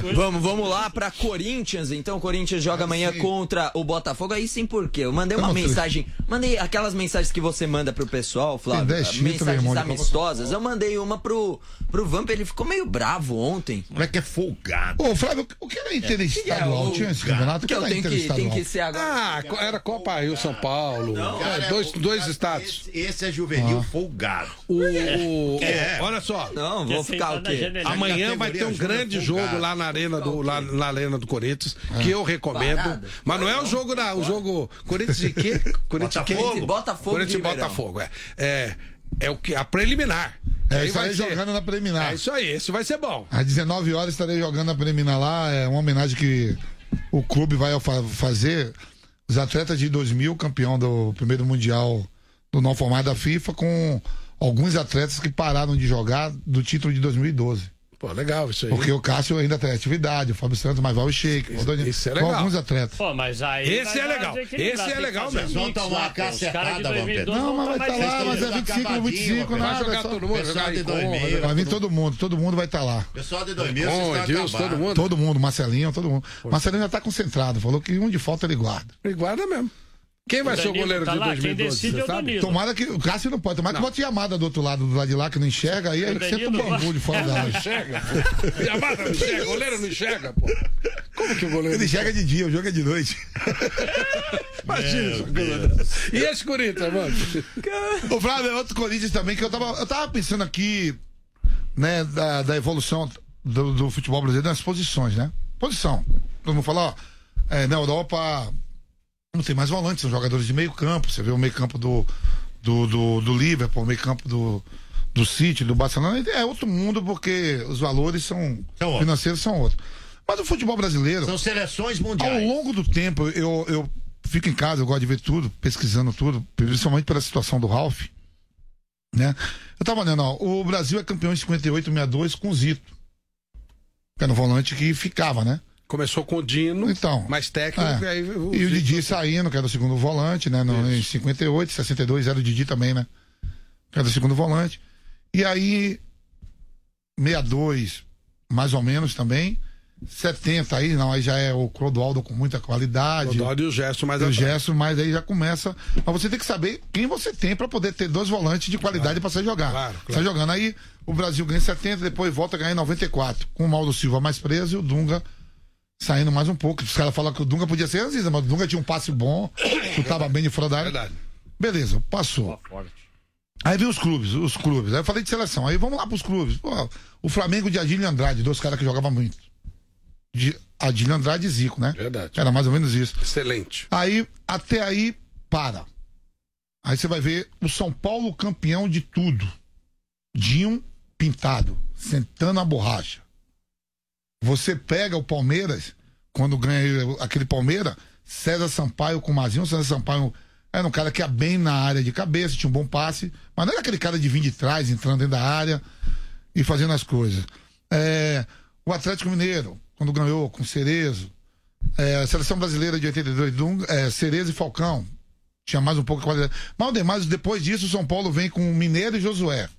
vamos lá pra Corinthians. Então, o Corinthians joga amanhã sim. contra o Botafogo. Aí sim, por quê? Eu mandei uma Eu mensagem. Mandei aquelas mensagens que você manda pro pessoal, Flávio. Tem dez títulos, Mensagens irmão, de amistosas. Eu mandei uma pro, pro Vamp. Ele ficou meio bravo ontem. Como é que é folgado? Ô, Flávio, o que era interestadual? É, Tinha esse campeonato? O Que que eu era tenho que, tem interestadual? que ser agora. Ah, era Copa Rio São Paulo. Cara, É, dois, o- dois cara, estados. Esse, esse é juvenil folgado. O, o- É. Olha só. Não, vou Quer ficar sentar o na quê? janelinha. Amanhã vai ter um categoria grande júnior jogo lá na arena do, lá, na arena do Corinthians, que eu recomendo. Parada. Mas não é o jogo da, o jogo Corinthians e quê? Corinthians e quê? Botafogo. Botafogo Corinthians e de Ribeirão. Botafogo, é. É, é o que a preliminar. É, Aí estarei ser- jogando na preliminar. É isso aí, esse vai ser bom. Às dezenove horas estarei jogando a preliminar lá. É uma homenagem que o clube vai fa- fazer. Os atletas de dois mil, campeão do primeiro mundial do novo formato da FIFA, com alguns atletas que pararam de jogar do título de dois mil e doze. Pô, legal isso aí. Porque o Cássio ainda tem atividade, o Fábio Santos, mas vai o Sheik. Isso- o Doni- isso é com legal. alguns atletas. Pô, mas aí. Esse vai é dar legal. desequilibrado, Esse é tem que legal fazer mesmo. um Vão mix tomar lá, uma pô. Os caras de cacetada, dois mil e doze Não, mas vai tomar estar mais lá, mas é certeza. vinte e cinco, vinte e cinco, Vai Vai nada. jogar é só- todo mundo, Pessoal jogar de em dois mil, conta, Vai vir todo mundo, todo mundo vai estar lá. Pessoal de dois mil, com vocês estão Edilson, todo acabados. mundo. Todo mundo, Marcelinho, todo mundo. Marcelinho já tá concentrado, falou que um de falta ele guarda. E guarda mesmo. Quem vai O ser o Danilo goleiro tá de lá, dois mil e quem doze, decide você é o sabe? Danilo. Tomara que o Cássio não pode, tomara que bote Yamada do outro lado do lado de lá que não enxerga, aí ele senta o Danilo bambu de fora da Não área. enxerga, pô. Yamada não enxerga, goleiro não enxerga, pô. Como que o goleiro Ele enxerga de dia, o jogo é de noite. Imagina isso, goleiro. E esse Corinthians, mano? O Flávio é outro Corinthians também, que eu tava, eu tava pensando aqui, né, da, da evolução do, do futebol brasileiro nas posições, né? Posição. Todo mundo fala, ó, é, na Europa não tem mais volantes, são jogadores de meio campo. Você vê o meio campo do, do, do, do Liverpool, o meio campo do, do City, do Barcelona. É outro mundo porque os valores são, São outros. financeiros são outros. Mas o futebol brasileiro, São seleções ao mundiais. longo do tempo, eu, eu fico em casa, eu gosto de ver tudo, pesquisando tudo, principalmente pela situação do Ralf, né? Eu tava olhando, ó, o Brasil é campeão em cinquenta e oito, sessenta e dois com o Zito, que era um volante que ficava, né? Começou com o Dino, Então, mais técnico, é. e aí o, E o Didi saindo, que era o segundo volante, né? No, em cinquenta e oito, sessenta e dois era o Didi também, né? Que era o segundo volante. E aí, sessenta e dois, mais ou menos também. setenta aí, não, aí já é o Clodoaldo com muita qualidade. Clodoaldo e o Gerson mais E o atrás. Gerson, mas aí já começa. Mas você tem que saber quem você tem pra poder ter dois volantes de qualidade pra sair jogar. Claro, claro. Sai jogando. Aí o Brasil ganha em setenta, depois volta a ganhar em noventa e quatro. Com o Mauro Silva mais preso e o Dunga saindo mais um pouco. Os caras falam que o Dunga podia ser Aziza, mas o Dunga tinha um passe bom, chutava bem de fora da área. Verdade. Beleza, passou. Aí vem os clubes, os clubes. Aí eu falei de seleção. Aí vamos lá pros clubes. Pô, o Flamengo de Adílio e Andrade, dois caras que jogavam muito. De Adílio Andrade e Zico, né? Verdade. Era mais ou menos isso. Excelente. Aí, até aí, para. Aí você vai ver o São Paulo campeão de tudo. Dinho pintado, sentando a borracha. Você pega o Palmeiras, quando ganha aquele Palmeiras, César Sampaio com o Mazinho. César Sampaio era um cara que ia bem na área de cabeça, tinha um bom passe, mas não era aquele cara de vir de trás, entrando dentro da área e fazendo as coisas. É, o Atlético Mineiro, quando ganhou com Cerezo, é, a seleção brasileira de oitenta e dois, Dunga, é, Cerezo e Falcão, tinha mais um pouco de qualidade. Mas demais, depois disso, o São Paulo vem com Mineiro e Josué.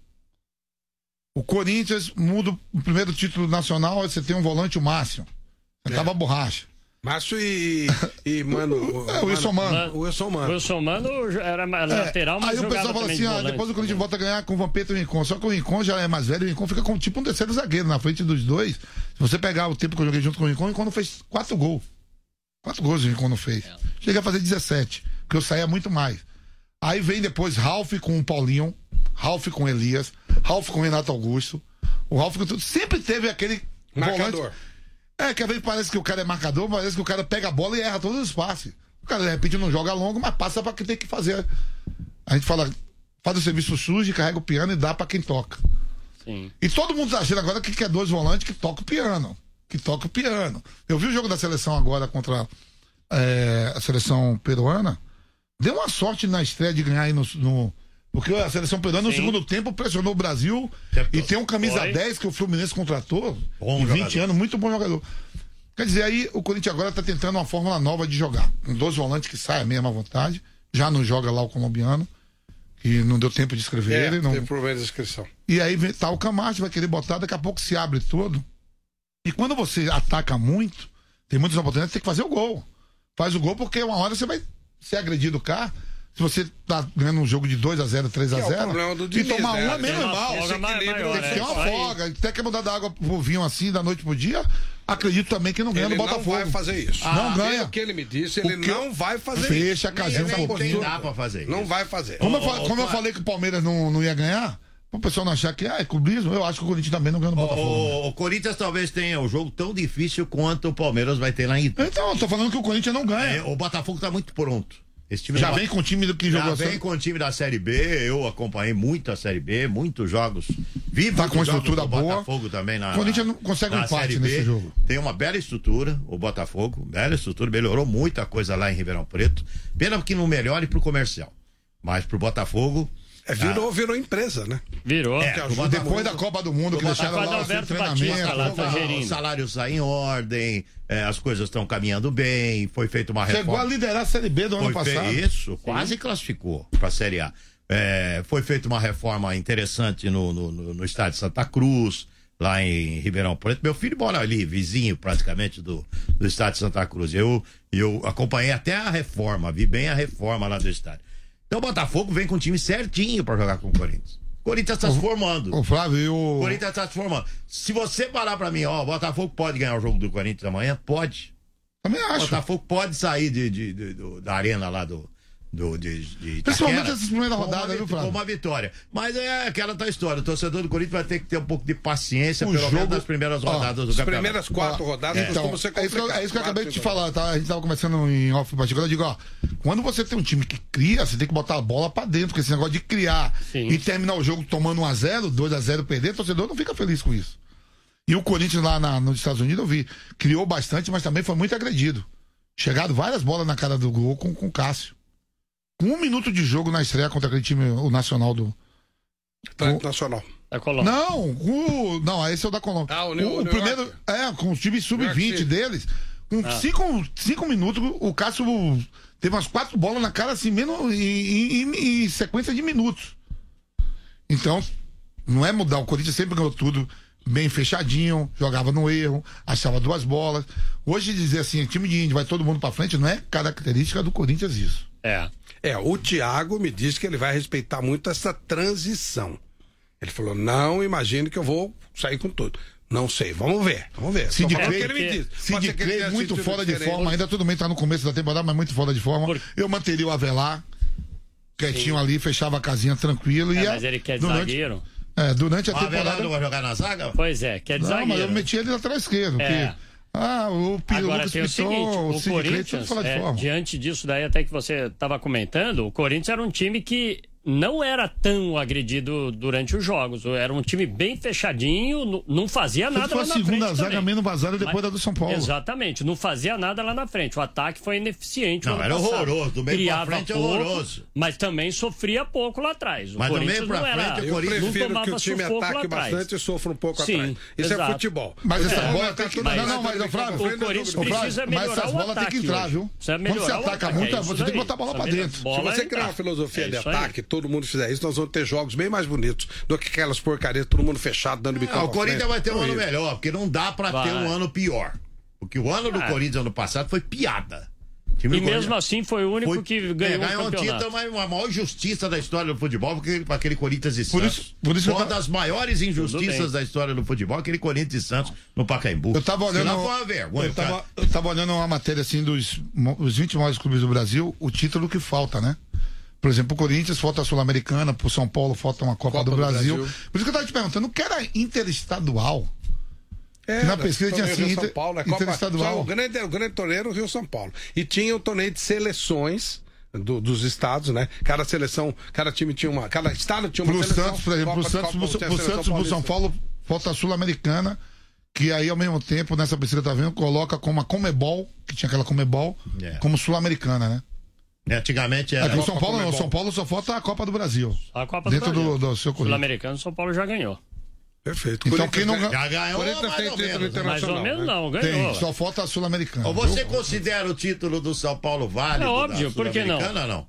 O Corinthians muda o primeiro título nacional, aí você tem um volante, o Márcio. Sentava É. a borracha. Márcio e, e mano. É, o Wilson Mano. O Wilson Mano. O Wilson Mano era É, lateral, mas aí o jogava pessoal fala também assim, de ah, volante, depois o Corinthians também. volta a ganhar com o Vampeta e o Rincon. Só que o Rincon já é mais velho, o Rincon fica como tipo um terceiro zagueiro na frente dos dois. Se você pegar o tempo que eu joguei junto com o Rincon, o Rincon não fez quatro gols. Quatro gols o Rincon não fez. Chega a fazer dezessete, porque eu saía muito mais. Aí vem depois Ralf com o Paulinho, Ralf com o Elias, Ralf com o Renato Augusto. O Ralf com tudo. Sempre teve aquele Marcador. volante. É, que às vezes parece que o cara é marcador, parece que o cara pega a bola e erra todos os passes. O cara, de repente, não joga longo, mas passa pra quem tem que fazer. A gente fala, faz o serviço sujo, carrega o piano e dá pra quem toca. Sim. E todo mundo tá achando agora que quer dois volantes que toca o piano. Que toca o piano. Eu vi o jogo da seleção agora contra é, a seleção peruana. Deu uma sorte na estreia de ganhar aí no... no porque a seleção peruana no Sim. segundo tempo pressionou o Brasil Certo. e tem um camisa Foi. dez que o Fluminense contratou. Bom em vinte jogador. anos, muito bom jogador. Quer dizer, aí o Corinthians agora tá tentando uma fórmula nova de jogar. Com dois volantes que saem mesmo à vontade. Já não joga lá o colombiano, que não deu tempo de escrever É, ele. Não... tem problema de inscrição. E aí vem, tá o Camacho, vai querer botar, daqui a pouco se abre todo. E quando você ataca muito, tem muitas oportunidades, tem que fazer o gol. Faz o gol porque uma hora você vai ser agredido cá. Se você tá ganhando um jogo de dois a zero, três a zero, e tomar um é meio mal. Tem uma folga. Até quer mudar da água pro vinho assim, da noite pro dia. Acredito também que não ganha no Botafogo. Ele não vai fazer isso. Não ganha. O que ele me disse, ele não vai fazer isso. Fecha a casinha um pouquinho. Não dá pra fazer isso. Não vai fazer. Como eu, como eu falei que o Palmeiras não, não ia ganhar, o pessoal não achar que ah, é clubismo, eu acho que o Corinthians também não ganha no Botafogo. O, o Corinthians talvez tenha um jogo tão difícil quanto o Palmeiras vai ter lá em Itu. Então, eu tô falando que o Corinthians não ganha. É, o Botafogo tá muito pronto. Esse time já do... vem com o time do que jogou. Já vem com o time da Série B. Eu acompanhei muito a Série B, muitos jogos. Vi tá com uma estrutura boa. O Botafogo também na. O Corinthians não consegue um empate nesse jogo. Tem uma bela estrutura, o Botafogo, bela estrutura, melhorou muita coisa lá em Ribeirão Preto. Pena que não melhore pro comercial. Mas pro Botafogo. É, virou, virou empresa, né? Virou. É, depois da Copa do Mundo, que deixaram lá o treinamento, lá, o salário sai em ordem, é, as coisas estão caminhando bem, foi feita uma reforma. Chegou a liderar a Série B do ano foi passado. Isso, Sim. quase classificou para a Série A. É, foi feita uma reforma interessante no, no, no, no estádio Santa Cruz, lá em Ribeirão Preto. Meu filho mora ali, vizinho praticamente do, do estádio Santa Cruz. Eu, eu acompanhei até a reforma, vi bem a reforma lá do estádio. Então o Botafogo vem com um time certinho pra jogar com o Corinthians. O Corinthians tá se formando. O Flávio, o... o Corinthians tá se formando. Se você parar pra mim, ó, o Botafogo pode ganhar o jogo do Corinthians amanhã? Pode. Também acho. O Botafogo pode sair de, de, de, de da arena lá do... Do, de, de Principalmente essas primeiras rodadas, viu, Flávio? Com uma vitória. Mas é aquela tal história. O torcedor do Corinthians vai ter que ter um pouco de paciência, o pelo jogo... menos nas primeiras rodadas ó, do campeonato. As primeiras quatro ó, rodadas então, é isso, que eu, é isso que eu acabei de te falar, tá? A gente tava conversando em off particular. Eu digo, ó, quando você tem um time que cria, você tem que botar a bola pra dentro, porque esse negócio de criar Sim. e terminar o jogo tomando um a zero, dois a zero, perder, o torcedor não fica feliz com isso. E o Corinthians lá na, nos Estados Unidos, eu vi, criou bastante, mas também foi muito agredido. Chegado várias bolas na cara do gol com, com o Cássio. Com um minuto de jogo na estreia contra aquele time, o Nacional do. O... Nacional. Da Colômbia. Não, o... não, esse é o da Colômbia. Ah, o, o, o, o primeiro. York. É, com o time sub vinte deles. Com ah. cinco, cinco minutos, o Cássio teve umas quatro bolas na cara, assim, menos em, em, em sequência de minutos. Então, não é mudar. O Corinthians sempre ganhou tudo bem fechadinho, jogava no erro, achava duas bolas. Hoje dizer assim, time de índio, vai todo mundo pra frente, não é característica do Corinthians isso. É. É, o Thiago me disse que ele vai respeitar muito essa transição. Ele falou, não imagine que eu vou sair com tudo. Não sei, vamos ver, vamos ver. Sid Clay, Sid Clay muito fora de forma, ainda tudo bem, tá no começo da temporada, mas muito fora de forma. Por... Eu manteria o Avelar quietinho Sim. ali, fechava a casinha tranquilo. É, e mas ele quer de durante... zagueiro. É, durante a o temporada... Avelar não vai jogar na zaga? Pois é, quer de não, zagueiro. Mas eu meti ele lateral esquerdo, é. porque... Ah, o Pio, Agora Lucas tem o Piton, seguinte, o, o Sid Corinthians, Clay, é, diante disso daí até que você estava comentando, o Corinthians era um time que não era tão agredido durante os jogos, era um time bem fechadinho, não fazia nada lá na frente. Foi a segunda zaga menos vazada depois Mas, da do São Paulo. Exatamente, não fazia nada lá na frente, o ataque foi ineficiente. Não, era passado. horroroso, do meio Criava pra frente é pouco, horroroso. Mas também sofria pouco lá atrás. O mas do Corinthians meio pra não era, frente, eu prefiro não que o time ataque bastante e sofra um pouco Sim, atrás. Isso exato. é futebol. Mas essa é, bola tem que... Mas, não, não, mas o Flávio... O Corinthians precisa melhorar mas essas bolas tem que entrar, hoje. viu? Quando você ataca muito, é você tem que botar a bola pra dentro. Se você criar uma filosofia de ataque, todo mundo fizer isso, nós vamos ter jogos bem mais bonitos do que aquelas porcarias, todo mundo fechado, dando bicão. Ah, o Corinthians vai ter um ano melhor, porque não dá pra vai. ter um ano pior. Porque o ano do ah. Corinthians ano passado foi piada. E mesmo assim foi o único foi, que ganhou, é, ganhou um campeonato. Ganhou um título, a maior injustiça da história do futebol, porque aquele Corinthians e Santos. Por isso, por isso uma eu... das maiores injustiças da história do futebol, aquele Corinthians e Santos no Pacaembu. Eu tava olhando, uma vergonha, eu, tava, eu tava olhando uma matéria assim dos os vinte maiores clubes do Brasil, o título que falta, né? Por exemplo, o Corinthians falta a Sul-Americana, pro São Paulo falta uma Copa, Copa do, do Brasil. Brasil. Por isso que eu tava te perguntando, o que era interestadual? É, na pesquisa tinha assim, São Paulo, é interestadual. Copa, o, grande, o grande torneio era o Rio São Paulo. E tinha o torneio de seleções do, dos estados, né? Cada seleção, cada time tinha uma. Cada estado tinha uma pro seleção. Santos, por exemplo, Copa, pro Santos, Copa, pro, pro Santos, pro São Paulo, falta a Sul-Americana, que aí ao mesmo tempo, nessa pesquisa tá vendo, coloca como a Comebol, que tinha aquela Comebol, yeah. como Sul-Americana, né? Antigamente era. Aqui no São Paulo não, São Paulo só falta a Copa do Brasil. A Copa dentro do Brasil. Do, do seu currículo. Sul-Americano, São Paulo já ganhou. Perfeito. Então quem não já ganhou, mais tem ou título menos. internacional. Mais ou menos né? não, ganhou. Tem, só falta a Sul-Americana. Ou você considera o título do São Paulo válido? É óbvio, por que não? não?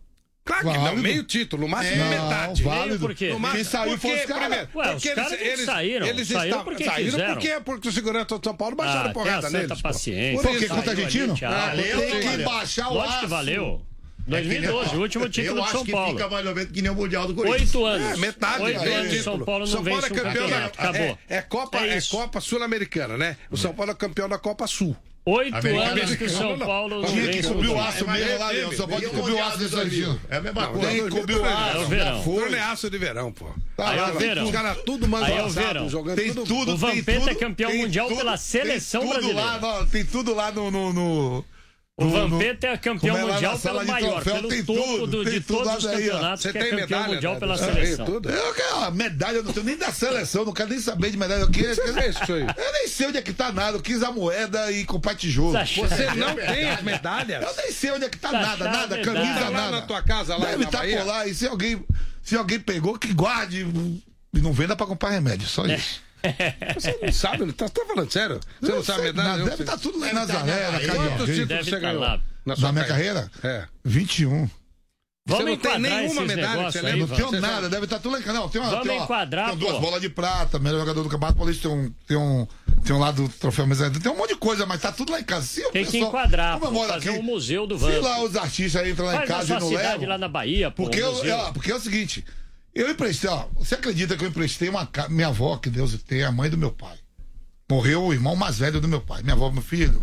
Claro que não, meio título, no máximo é, metade. Não, válido. Por quê? Quem saiu foi os caras. Ué, porque os eles, caras eles saíram. Eles saíram estavam, porque saíram quiseram. porque, porque o segurança de São Paulo baixaram Ah, porrada tem neles. paciência. Por que contra o argentino? Ah, tem que baixar o Lógico que aço. valeu. dois mil e doze, o último título de São Paulo. Eu acho que fica mais ou menos que nem o Mundial do Corinthians. Oito anos. É, metade. Oito é, anos de São Paulo não São Paulo vence é um campeão da, campeonato. Acabou. É, é Copa, É é isso. Copa Sul-Americana, né? O São Paulo é campeão da Copa Sul. Oito Americano, anos que o São americano, Paulo não Tinha que vence um cobrir o campeonato. aço mesmo lá, Leão. Só pode cobrir o aço desse argentino. É a mesma Não, coisa. Tem que cobrir o Ah, é o aço. verão. Torneaço de verão, pô. Tá Aí é lá, o verão. Os caras tudo mano Aí é o assado, verão. jogando Tem tudo. tudo, O tem Vampeta tudo, é campeão tem mundial tudo, pela seleção tem tudo brasileira. Lá, tem tudo lá no... no, no O no- Vampeta é campeão como é lá mundial na sala pelo de maior, troféu, pelo tem topo tudo, do- tem de tudo todos os lá daí, ó. campeonatos, Você que é tem campeão medalha, mundial né? pela Tem seleção. tudo. Eu quero a medalha, eu não tenho nem da seleção, não quero nem saber de medalha. Eu, quero, Você vê isso aí? eu nem sei onde é que tá nada, eu quis a moeda e comprar tijolo. Tá Você não tem as medalhas? Eu nem sei onde é que tá, Tá nada, achando nada, medalha. camisa, Tá lá nada. na tua casa, lá Deve na estar Bahia? por lá, e se alguém, se alguém pegou, que guarde e não venda pra comprar remédio, só isso. Você não sabe, ele tá, tá falando sério? Você não, sabe a sei, medalha? nada, Eu deve sei. estar tudo lá em Deve tá Nazaré, na na Bahia. casa de Quantos alguém. títulos Deve você tá ganhou? lá. Na sua Da minha carreira? É. vinte e um. Vamos não tem enquadrar nenhuma esses medalha, negócios você aí, lembra? Não Ivan. tenho Você nada, sabe? deve estar tudo lá em casa. Não, tem uma, Vamos tem uma, enquadrar, tem duas pô. bolas de prata, melhor jogador do Campeonato Paulista, tem um, tem um, tem um lado do troféu, mas tem um monte de coisa, mas tá tudo lá em casa. Se o Tem que pessoal- enquadrar, como eu pô, moro fazer aqui, um museu do Se Vamp. lá os artistas aí entram lá em Faz na casa sua e não cidade levam. lá na Bahia, pô, Porque, um eu, museu. ó, porque é o seguinte, eu emprestei, ó, você acredita que eu emprestei uma casa, minha avó, que Deus tem, a mãe do meu pai. Morreu o irmão mais velho do meu pai. Minha avó, meu filho,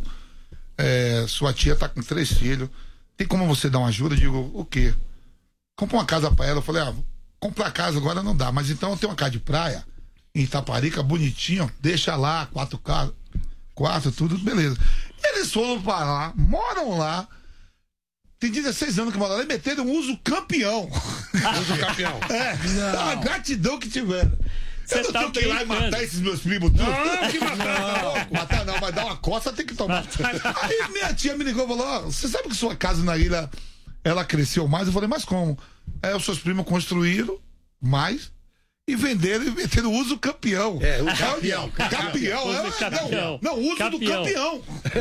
é, sua tia tá com três filhos. Tem como você dar uma ajuda? Eu digo, o quê? Compra uma casa pra ela. Eu falei, ah, comprar casa agora não dá, mas então eu tenho uma casa de praia em Itaparica, bonitinho, deixa lá, quatro casas, quatro, tudo, beleza. Eles foram pra lá, moram lá, tem dezesseis anos que moram lá e meteram um uso campeão. Uso campeão. É, a gratidão que tiveram. Cê Eu não tá tenho que ir lá e brincando. matar esses meus primos tudo. Não, que matar, tá louco. Matar não, mas dar uma coça tem que tomar. Aí minha tia me ligou e falou: ó, você sabe que sua casa na ilha ela cresceu mais? Eu falei, mas como? É, os seus primos construíram mais e venderam e meteram o uso campeão. É, o campeão. Campeão, Uso é, campeão. Não, não, uso Campeão. do campeão.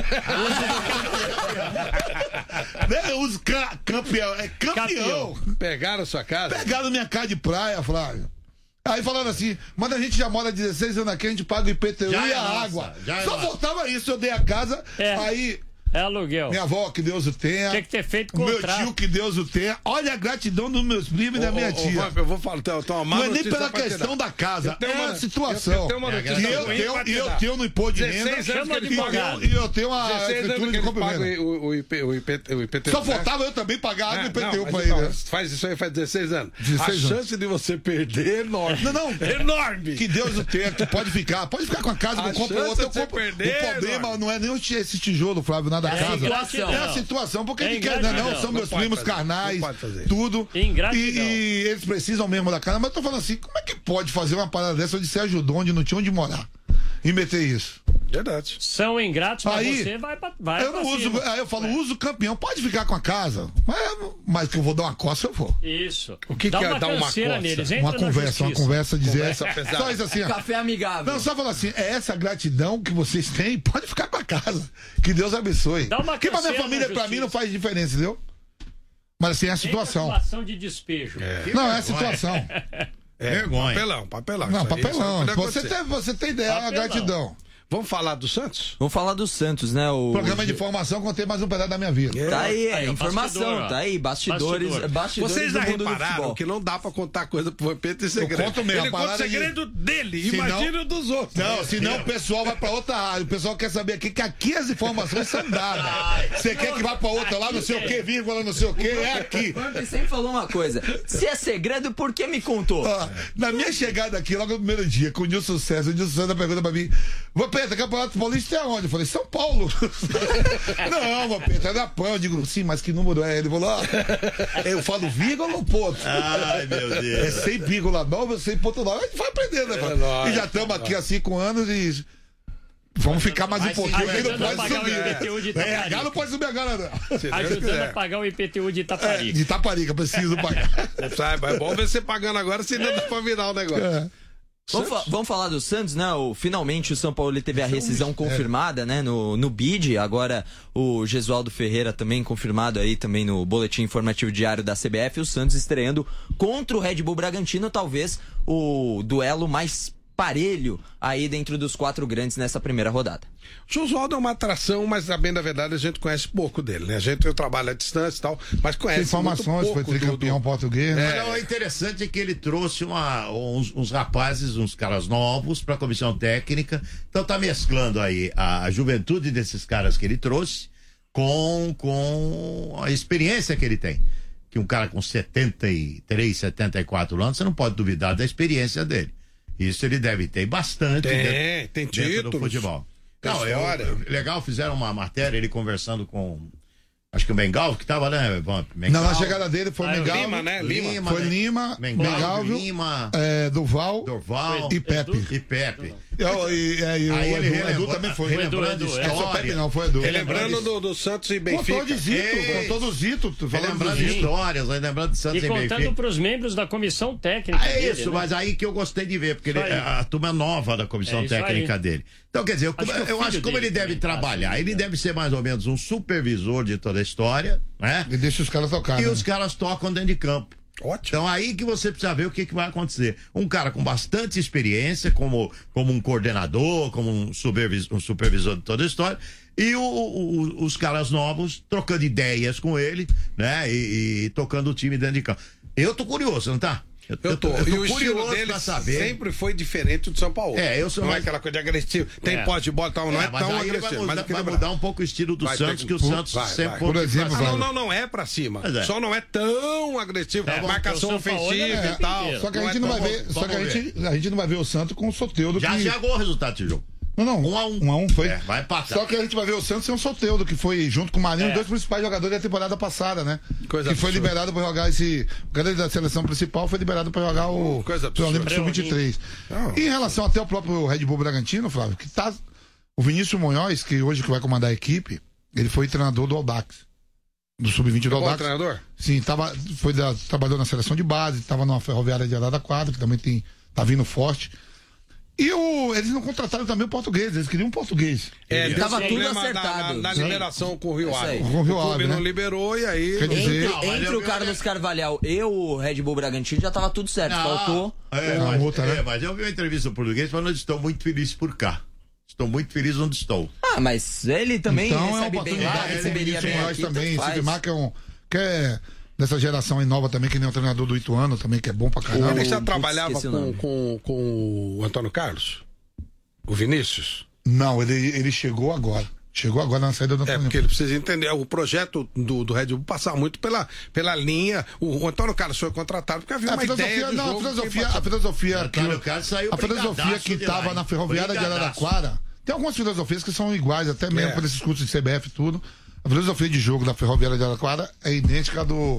Não é uso ca campeão, é campeão. Campeão. Pegaram a sua casa? Pegaram minha casa de praia, Flávio. Aí falaram assim, mas a gente já mora dezesseis anos aqui, a gente paga o I P T U Já e é a nossa, água. já é Só nossa. faltava isso, eu dei a casa, É. aí É aluguel. minha avó, que Deus o tenha. Tinha que ter feito o meu contrato. tio, que Deus o tenha. Olha a gratidão dos meus primos e da minha Ô, ô, tia. Vamp, eu vou falar, tem, tem uma má Não é nem notícia pela pra te questão dar. da casa, Eu tenho é uma- a situação. Eu, eu tenho uma É, notícia E eu ruim tenho, pra te e eu dar. tenho no imposto de dezesseis renda. anos Chama que ele de pagou. advogado. E eu tenho uma dezesseis anos escritura que de ele compra paga e venda. o, o, IP, o, IP, o I P T U. Só né? faltava eu também pagar água e É, I P T U não, pra mas ele. então, né? faz isso aí faz dezesseis anos. dezesseis a anos. chance de você perder é enorme. Não, não. Enorme. Que Deus o tenha, tu pode ficar. Pode ficar com a casa, A eu compro chance outra, eu de você compro. perder, O problema enorme. não é nem esse tijolo, Flávio, nada da É casa. ingratidão. É a situação, porque É ele quer, não, ingratidão. não, são Não meus pode primos fazer, carnais, não pode fazer. tudo. Ingratidão. E, e eles precisam mesmo da casa. Mas eu tô falando assim, como é que pode fazer uma parada dessa onde você ajudou, onde não tinha onde morar? E meter isso? Verdade. São ingratos, mas Aí, você vai pra, vai eu pra não uso, cima. aí eu falo, uso campeão, pode ficar com a casa. Mas, mas que eu vou dar uma coça, eu vou. Isso. O que Dá que é uma dar uma canseira coça? neles. Entra Uma na conversa, uma justiça. conversa, dizer Conversa essa. pesada. Só isso assim, ó. Café amigável. Não, só falar assim, é essa gratidão que vocês têm, pode ficar com a casa. Que Deus abençoe. Dá uma Porque pra minha canseira família, na pra mim, não justiça. faz diferença, entendeu? Mas assim, é a Entra situação. situação de despejo. Não, é a situação. É, Vergonha. Papelão, papelão. Não, Isso aí, papelão. isso aí pode Você acontecer. tem, você tem ideia, é a Papelão. gratidão. Vamos falar do Santos? Vamos falar do Santos, né? O Programa de informação, contei mais um pedaço da minha vida. Tá aí, é Aí, ó, informação, bastidor, ó. tá aí, bastidores, Bastidor. bastidores Vocês já do mundo do repararam futebol. que não dá pra contar coisa pro Vampeta em segredo. conto mesmo, Ele a conta o parada de- segredo dele, Senão- imagina o dos outros. Não, senão o pessoal vai pra outra área. O pessoal quer saber aqui que aqui as informações são dadas. Você quer que vá pra outra lá, não sei o que, vírgula, não sei o que, é aqui. Ele sempre falou uma coisa: se é segredo, por que me contou? Ó, na minha chegada aqui, logo no primeiro dia, com o Nilson César, o Nilson César pergunta pra mim: Vampeta, Campeonato Paulista é onde? Eu falei: São Paulo. Não, Vampeta, é da P A N. Eu digo: sim, mas que número é? Ele falou: ó, eu falo vírgula ou ponto? Ai, meu É Deus. cem vírgula nove, cem ponto nove. A gente vai aprendendo, né? Fábio? nóis, E já estamos aqui há cinco anos e. Vamos ficar mais um Vai pouquinho, aí não ajudando a pode pagar o subir. I P T U de É, Itaparica. H não pode subir agora, não. Se Deus Ajudando quiser. a pagar o I P T U de É, Itaparica. de Itaparica, preciso pagar. Sabe, é bom ver você pagando agora, senão dá pra virar o negócio. É. Vamos, fa vamos falar do Santos, né? O, finalmente o São Paulo teve a rescisão confirmada, né? No, no B I D. Agora o Gesualdo Ferreira também confirmado aí também no boletim informativo diário da C B F. O Santos estreando contra o Red Bull Bragantino, talvez o duelo mais parelho aí dentro dos quatro grandes nessa primeira rodada. O Gesualdo é uma atração, mas a bem da verdade a gente conhece pouco dele, né? A gente trabalha à distância e tal, mas conhece informações, muito pouco foi tricampeão do... português, né? É. Mas, o interessante é que ele trouxe uma, uns, uns rapazes, uns caras novos para a comissão técnica. Então tá mesclando aí a, a juventude desses caras que ele trouxe com, com a experiência que ele tem. Que um cara com setenta e três, setenta e quatro anos, você não pode duvidar da experiência dele. Isso ele deve ter bastante tem, dentro, tem dentro títulos, do futebol. Tem Não, história. eu, legal, fizeram uma matéria, ele conversando com, acho que o Mengal, que tava, né, Mengal. Não, na chegada dele foi o Ah, Mengal. Lima, né? Lima. Lima, Foi né? Lima, Mengal, Mengal, Lima, é, Duval, Dorval e Pepe. e Pepe. E, e, é, e o Aí ele Edu, relembrou- Edu também foi. relembrando Edu, Edu, É, foi o história. Pepe não, foi Edu. Lembrando do, do Santos e Benfica. Contou de Zito, Ei. contou do Zito, tu falando do Lembrando Zito. histórias, né? Lembrando de Santos E e contando Benfica. para os membros da comissão técnica Ah, é dele, isso, né? mas aí que eu gostei de ver, porque ele, Isso aí. a, a turma nova da comissão É isso técnica aí. dele. Então, quer dizer, eu Acho que é o eu acho filho que como dele ele deve também, trabalhar, acho, ele é. deve ser mais ou menos um supervisor de toda a história, né? E deixa os caras tocar, E né? os caras tocam dentro de campo. Ótimo. Então aí que você precisa ver o que, que vai acontecer. Um cara com bastante experiência, como, como um coordenador, como um supervisor, um supervisor de toda a história, e o, o, os caras novos trocando ideias com ele, né? E, e tocando o time dentro de campo. Eu tô curioso, não tá? Eu, Eu tô. eu tô e o estilo curioso dele pra saber. sempre foi diferente do São Paulo. É, eu sou Não mais- é aquela coisa de agressivo. Tem É. posse de bola e tal, não é, É, mas tão aí ele vai agressivo. mudar, mas vai equilibrado. mudar um pouco o estilo do Vai Santos, ter que o que- Santos vai, sempre vai. foi Por exemplo, Ah, vai. não, não, não é pra cima. Mas é. Só não é tão agressivo. É, Marcação porque o São Paulo ofensiva é e tal. inteiro. Só que a Não gente é não vai tão- ver, vamos- só que a vamos gente, a gente não vai ver o Santos com o Soteldo Já que... chegou o resultado desse jogo. Não, não. Um a um. Um a um foi. É, vai empatar. Só que a gente vai ver o Santos sem o Soteldo, que foi junto com o Marinho, É. os dois principais jogadores da temporada passada, né? Coisa que foi absurda. liberado para jogar esse. O cara da seleção principal foi liberado para jogar o. Coisa o absurda. Olímpico sub vinte e três. Não. Em relação até o próprio Red Bull Bragantino, Flávio, que tá. O Vinícius Munhoz, que hoje que vai comandar a equipe, ele foi treinador do Audax. Do sub vinte do Bom Audax. treinador? Sim, tava, foi da, trabalhou na seleção de base, estava numa ferroviária de Araraquara, que também tem, tá vindo forte. E o, eles não contrataram também o português, eles queriam um português. É, deu Tava problema tudo na- acertado. Na, na Sim. liberação com o Rio Isso aí. Ave. Com o Rio O clube Ave, não né? liberou e aí. Quer dizer- Entre, Não, mas entre eu- o Carlos Carvalhal e o Red Bull Bragantino já tava tudo certo. Faltou. É, uma mas, multa, é, né? mas eu vi uma entrevista no português falando que estou muito feliz por cá. Estou muito feliz onde estou. Ah, mas ele também Então é uma recebe bem lá, oportunidade. O receberia Vinícius bem Munhoz aqui, também, tanto se faz. firmar que é um. Que é dessa geração aí nova também, que nem o treinador do Ituano também, que é bom pra caramba. Ele já Putz, trabalhava esqueci o com, nome. com, com o Antônio Carlos? O Vinícius? Não, ele, ele chegou agora. Chegou agora na saída do É, Antônio. porque ele precisa entender. O projeto do, do Red Bull passava muito pela, pela linha. O, o Antônio Carlos foi contratado porque havia A uma filosofia, ideia do não, a jogo filosofia, que a filosofia que, Antônio Carlos saiu a filosofia brigadaço que de estava lá, na hein? ferroviária de Brigadaço. Araraquara, tem algumas filosofias que são iguais, até mesmo É. por esses cursos de C B F e tudo. A filosofia de jogo da ferroviária de Araraquara é idêntica à do,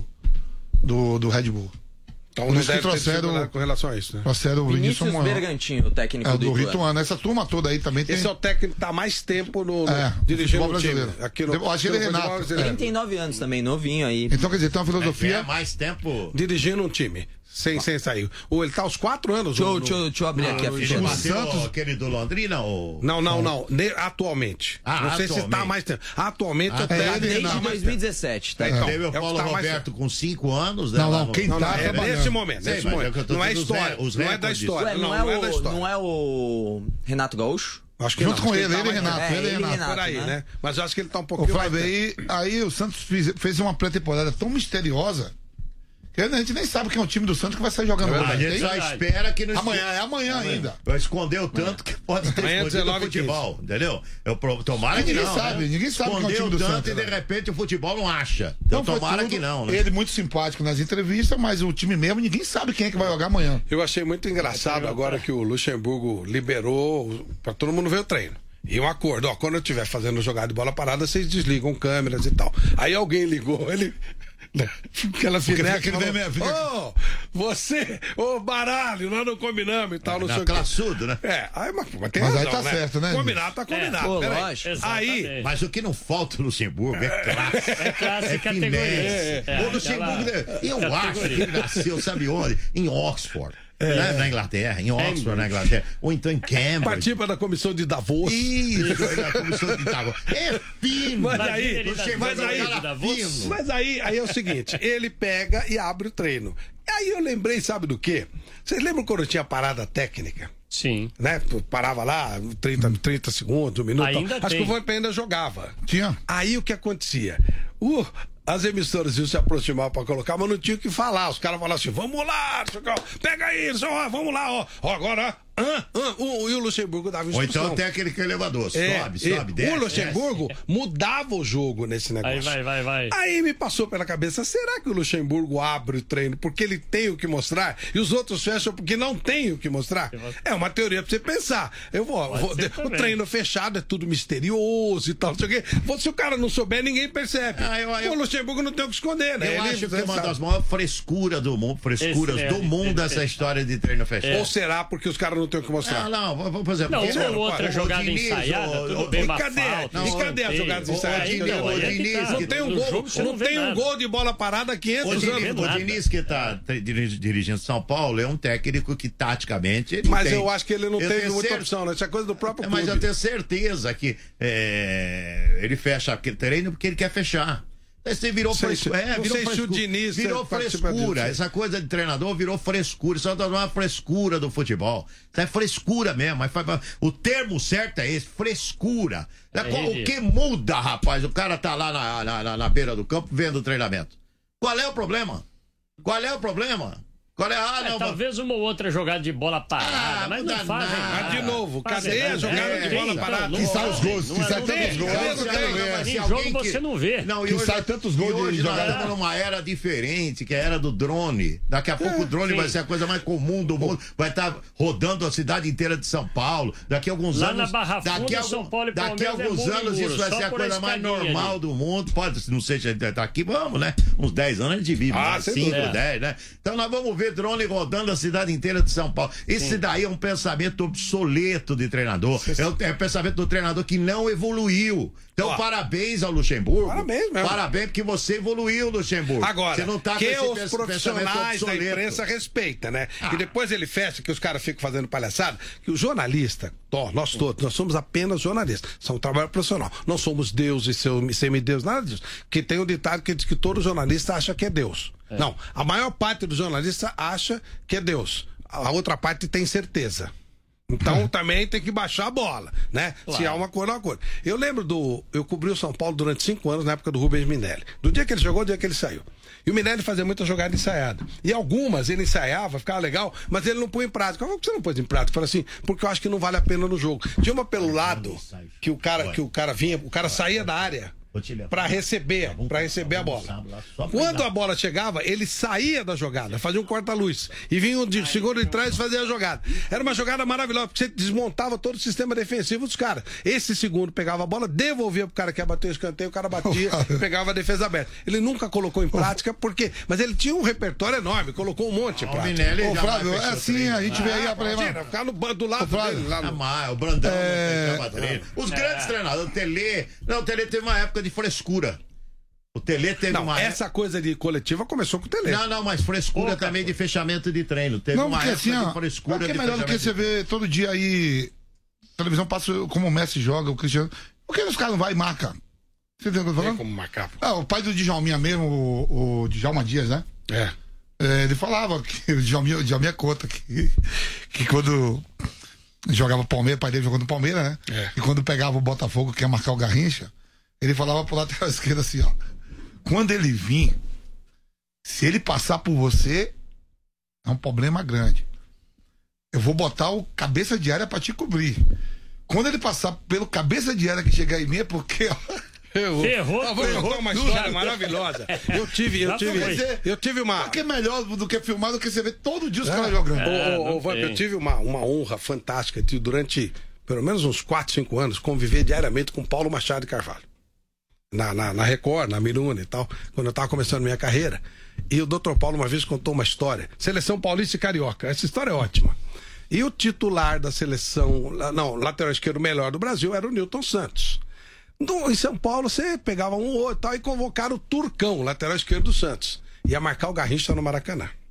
do, do Red Bull. Então Por não isso que deve ter trouxeram- dificuldade com relação a isso, né? Trouxeram o Vinícius Vinícius Munhoz. Bergantino, o técnico É, do do Ituano. Ituano. Essa turma toda aí também tem. Esse é o técnico que tá mais tempo no, no É, dirigindo futebol o time. brasileiro. Aqui no, Eu acho que ele é no futebol Renato. brasileiro. trinta e nove anos também, novinho aí. Então, quer dizer, tem uma É filosofia. mais tempo. Dirigindo um time. Sem, sem sair. Ou ele tá aos quatro anos. Deixa, eu- no- deixa, eu- deixa eu abrir aqui a Ele ficha. bateu Santos- aquele do Londrina ou... Não, não, não. Ne- Atualmente. Ah, não sei se atualmente. está mais tempo. Atualmente Ah, o é, técnico ele, está Desde mais dois mil e dezessete, tá? É, então. Teve o é o que Paulo tá mais Roberto com cinco anos, né? Não, lá não, no- quem Não, não, tá é trabalhando. nesse momento. Sei, Nesse mas é momento. que eu tô Não é dizendo os história. re- os Não é da recordes. história. Ué, não, Não, é não é da o, história. não é o Renato Gaúcho? Acho que Junto não, com acho que ele, tá ele e mais- Renato. É, ele e ele e Renato. Renato. Por aí, né? né? Mas eu acho que ele tá um Ô, pouquinho mais Flávio, tempo. aí, aí o Santos fez, fez uma pré-temporada tão misteriosa que a gente nem sabe quem é o time do Santos que vai sair jogando A bola. gente Tem- só espera que não Amanhã, é amanhã ainda. Escondeu tanto que pode ter Amanhã, escondido o dezenove e quinze. futebol, entendeu? Eu pro- tomara E que ninguém não, sabe, né? ninguém sabe quem é o Escondeu time do tanto Santos, e de né? repente o futebol não acha. Então foi tomara tudo, que não, né? Ele muito simpático nas entrevistas, mas o time mesmo, ninguém sabe quem é que vai jogar amanhã. Eu achei muito engraçado agora que o Luxemburgo liberou para todo mundo ver o treino. E um acordo, ó, quando eu estiver fazendo jogada de bola parada, vocês desligam câmeras e tal. Aí alguém ligou, ele... Aquela fica fineca aquele falou, meme, fica- ô, você, ô baralho, nós não combinamos e tal, não Não, sei o quê. classudo, né? É, aí, mas, mas tem Mas aí razão, tá né? certo, né, Combinado, tá combinado. Pô, peraí. lógico. Aí, Exatamente. Mas o que não falta no Luxemburgo é classe. É classe e categoria. finesse. É, o Luxemburgo, aquela eu acho que categoria. ele nasceu, sabe onde? Em Oxford. É. Na, na Inglaterra, em Oxford, Cambridge. Na Inglaterra. Ou então em Cambridge. Participa da comissão de Davos. Isso, da comissão de Davos. É fino. Mas aí, mas aí, mas aí, aí é o seguinte, ele pega e abre o treino. Aí eu lembrei, sabe do quê? Vocês lembram quando tinha parada técnica? Sim. Né? Parava lá trinta, trinta segundos, um minuto. Ainda Acho tem. que o Vamp ainda jogava. Tinha. Aí o que acontecia? Uh, as emissoras iam se aproximar pra colocar, mas não tinha o que falar. Os caras falavam assim, vamos lá, pega isso, ó, vamos lá, ó. Ó, agora, ah, ah, o, e o Luxemburgo dava instrução. Ou então tem aquele elevador, é, sobe, sobe, é, desce. O Luxemburgo desce. Mudava o jogo nesse negócio. Aí vai, vai, vai. Aí me passou pela cabeça, será que o Luxemburgo abre o treino porque ele tem o que mostrar e os outros fecham porque não tem o que mostrar? É uma teoria pra você pensar. Eu vou, vou o treino fechado é tudo misterioso e tal, não sei o quê. Se o cara não souber, ninguém percebe. Ah, eu, eu, o Luxemburgo não tem o que esconder, né? Eu ele, acho que é uma das maiores frescuras do mundo, frescuras do mundo essa história de treino fechado. É. Ou será porque os caras não têm o que mostrar? Ah, não, não, por exemplo, não, porque, uma ou outra jogada Diniz, ensaiada, o, tudo o, bem, e uma cadê? falta, E cadê as jogadas ensaiadas? O Diniz, não tem um gol, não tem um gol de bola parada há quinhentos anos. O Diniz que está dirigindo São Paulo é um técnico que taticamente ele mas tem. eu acho que ele não eu tem muita opção, né? Isso é coisa do próprio clube. Mas eu tenho certeza que é, ele fecha aquele treino porque ele quer fechar. Você virou frescura. É, virou frescura. Diniz, virou frescura. Essa coisa de treinador virou frescura. Isso é uma frescura do futebol. Isso é frescura mesmo. O termo certo é esse, frescura. É, o que muda, rapaz? O cara tá lá na, na, na beira do campo vendo o treinamento. Qual é o problema? Qual é o problema? Qual é? Ah, é, não, talvez uma ou outra jogada de bola parada, ah, mas não faz. Mas de novo, cadê a jogada é, de bola tem, parada? Que sai os gols, que sai tantos gols. Em jogo você não vê. Não, que sai tantos gols de hoje nós jogada. estamos numa era diferente, que é a era do drone. Daqui a pouco o drone vai ser a coisa mais comum do mundo. Vai estar rodando a cidade inteira de São Paulo. Daqui a alguns Lá anos. na Barra Funda, daqui a, São Paulo e daqui a alguns anos isso vai ser a coisa mais normal do mundo. Pode, não sei se a gente tá aqui, vamos, né? Uns dez anos a gente vive, ah, mais cinco, dez, né? Então nós vamos ver drone rodando a cidade inteira de São Paulo. Esse Sim. daí é um pensamento obsoleto de treinador. É o, é o pensamento do treinador que não evoluiu. Então, ah. parabéns ao Luxemburgo. Parabéns mesmo. Parabéns porque você evoluiu, Luxemburgo. Agora, você não tá que com os profissionais da imprensa respeitam, né? Ah. Que depois ele fecha, que os caras ficam fazendo palhaçada, que o jornalista, ó, nós todos, nós somos apenas jornalistas. Somos um trabalho profissional. Não somos deuses, semideus, nada disso. Porque tem um ditado que diz que todo jornalista acha que é Deus. É. Não, a maior parte dos jornalistas acha que é Deus. A outra parte tem certeza. Então hum. também tem que baixar a bola, né? Claro. Se há uma coisa, uma coisa. Eu lembro do... Eu cobri o São Paulo durante cinco anos, na época do Rubens Minelli. Do dia que ele jogou, do dia que ele saiu. E o Minelli fazia muita jogada ensaiada. E algumas ele ensaiava, ficava legal, mas ele não põe em prática. Por que você não pôs em prática? Fala assim, porque eu acho que não vale a pena no jogo. Tinha uma pelo lado que o cara, que o cara vinha, o cara saía da área para receber, para receber a bola. Quando a bola chegava, ele saía da jogada, fazia um corta-luz e vinha um de segundo de trás fazer a jogada. Era uma jogada maravilhosa, porque você desmontava todo o sistema defensivo dos caras. Esse segundo pegava a bola, devolvia pro cara que ia bater o escanteio, o cara batia, pegava a defesa aberta. Ele nunca colocou em prática, porque, mas ele tinha um repertório enorme, colocou um monte em prática. Ô, Flávio, é assim, a gente vê aí a prima. Ficar no do lado dele, lá no... Ah, o Brandão, é... os grandes é. treinadores, o Tele, não, o Tele teve uma época de frescura. O Tele teve não, uma. Essa coisa de coletiva começou com o Tele. Não, não, mas frescura Opa, também de fechamento de treino. Teve não, uma época assim, de frescura. É de melhor do que você vê todo dia aí. A televisão passa como o Messi joga, o Cristiano. Por que os caras não vão e marcam? Você entendeu o que eu tô falando? Como marcar. Ah, o pai do Djalminha mesmo, o, o Djalma Dias, né? É. é ele falava que o Djalminha, o Djalminha conta que, que quando jogava Palmeiras, o pai dele jogou no Palmeiras, né? É. E quando pegava o Botafogo, que ia marcar o Garrincha, ele falava pro lateral esquerdo assim, ó. Quando ele vir, se ele passar por você, é um problema grande. Eu vou botar o cabeça de área pra te cobrir. Quando ele passar pelo cabeça de área que chegar em mim, é porque... Ferrou. Ferrou. Eu vou contar uma história maravilhosa. Eu tive, eu tive, eu tive uma... Porque é melhor do que filmar, do que você ver todo dia os é. caras jogando. É, ô, ô, Vamp, eu tive uma, uma honra fantástica de, durante pelo menos uns quatro, cinco anos, conviver diariamente com Paulo Machado de Carvalho. Na, na, na Record, na Miruna e tal, quando eu tava começando minha carreira. E o doutor Paulo uma vez contou uma história. Seleção Paulista e Carioca. Essa história é ótima. E o titular da seleção, não, lateral esquerdo melhor do Brasil era o Newton Santos. No, em São Paulo você pegava um ou outro e tal, e convocaram o Turcão, lateral esquerdo do Santos. Ia marcar o Garrincha no Maracanã.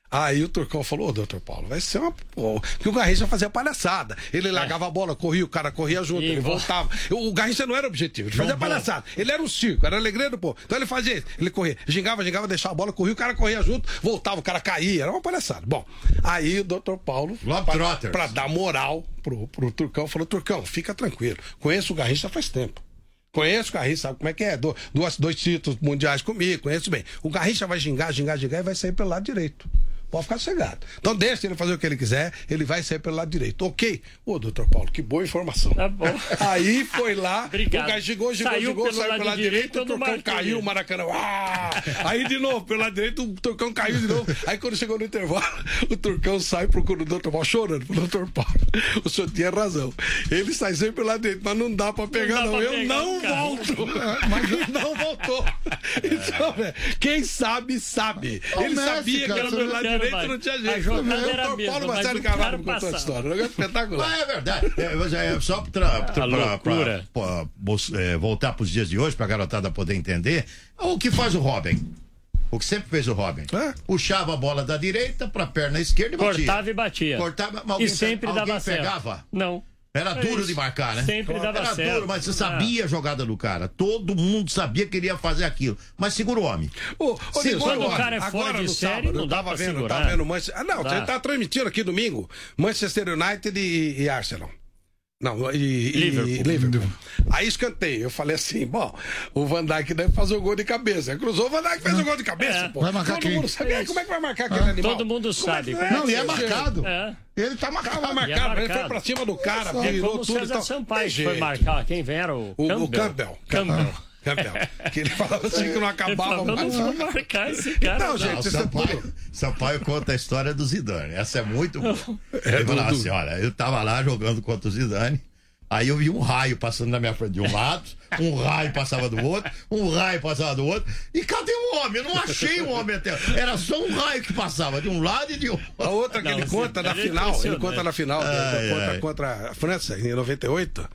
Aí o Turcão falou, ô, doutor Paulo, vai ser uma... Pô, que o Garrincha fazia palhaçada. Ele largava a bola, corria, o cara corria junto, e ele bom. voltava. O Garrincha não era objetivo, ele fazia bom. palhaçada. Ele era um circo, era alegria do povo. Então ele fazia isso, ele corria, gingava, gingava, deixava a bola, corria, o cara corria junto, voltava, o cara caía, era uma palhaçada. Bom, aí o doutor Paulo, pra, pra dar moral pro, pro Turcão, falou, Turcão, fica tranquilo, conheço o Garrincha faz tempo. Conheço o Garrincha, sabe como é que é? Do, duas, dois títulos mundiais comigo, conheço bem. O Garrincha vai gingar, gingar, gingar e vai sair pelo lado direito. Pode ficar sossegado. Então deixa ele fazer o que ele quiser, ele vai sair pelo lado direito. Ok? Ô, doutor Paulo, que boa informação. Tá bom. Aí foi lá, Obrigado. o cara gigou, gigou, saiu gigou, pelo saiu lado pelo lado direito, direito, o Turcão caiu, o Maracanã. Ah! Aí de novo, pelo lado direito, o Turcão caiu de novo. Aí quando chegou no intervalo, o Turcão sai procurando o doutor Paulo, chorando pro doutor Paulo. O senhor tinha razão. Ele sai sempre pelo lado direito, mas não dá pra pegar, não. não. Pra Eu pegar, não cara. volto. Mas ele não voltou. Então, velho, quem sabe, sabe. Ele Messi, sabia cara, que era pelo lado direito e não tinha jeito. A jogada era Paulo mesmo, Marcelo Carvalho contou a história. É espetacular. Ah, é verdade. É, é só pra, pra, pra, pra, pra é, voltar pros dias de hoje, pra garotada poder entender, o que faz o Robin? O que sempre fez o Robin? É? Puxava a bola da direita pra perna esquerda e batia. Cortava e batia. Cortava, mas alguém, e sempre alguém dava pegava? Certo. Não. Era é duro isso. de marcar, né? Sempre dava Era certo. duro, mas você sabia a jogada do cara. Todo mundo sabia que ele ia fazer aquilo. Mas segura o homem. Ô, ô, segura quando o homem. o cara é fora Agora, de no série, sábado, não eu dá tava pra vendo, segurar. tava vendo Manchester... Ah, não, Dá. você tá transmitindo aqui domingo Manchester United e, e Arsenal. Não, e, Liverpool. e Liverpool. Aí escantei. Eu falei assim, bom, o Van Dijk deve fazer o gol de cabeça. Aí cruzou, o Van Dijk fez o gol de cabeça, É. pô. Vai marcar Todo quem? mundo sabe. É Como é que vai marcar aquele ah, animal? Todo mundo Como sabe. É que... Não, e é marcado. É. Ele tá marcado. Tava marcado, E é marcado. ele foi pra cima do cara, É virou como o tudo. César Então, Sampaio tem foi jeito. marcar. Quem vem era o, O, Campbell. o Campbell. Campbell. Campbell. Que ele falava assim que não acabava Ele mais. falou, não vou marcar esse cara. Não, gente, Não, isso é Sampaio, tudo. Sampaio conta a história do Zidane. Essa é muito boa. É, Ele falava do- assim: olha, eu tava lá jogando contra o Zidane. Aí eu vi um raio passando na minha frente de um lado, um raio passava do outro, um raio passava do outro. E cadê o homem? Eu não achei o homem até. Era só um raio que passava de um lado e de outro. A outra que Não, ele você conta tá na final, ele impressionante. conta na final, Ai, contra, ai. contra a França, em noventa e oito.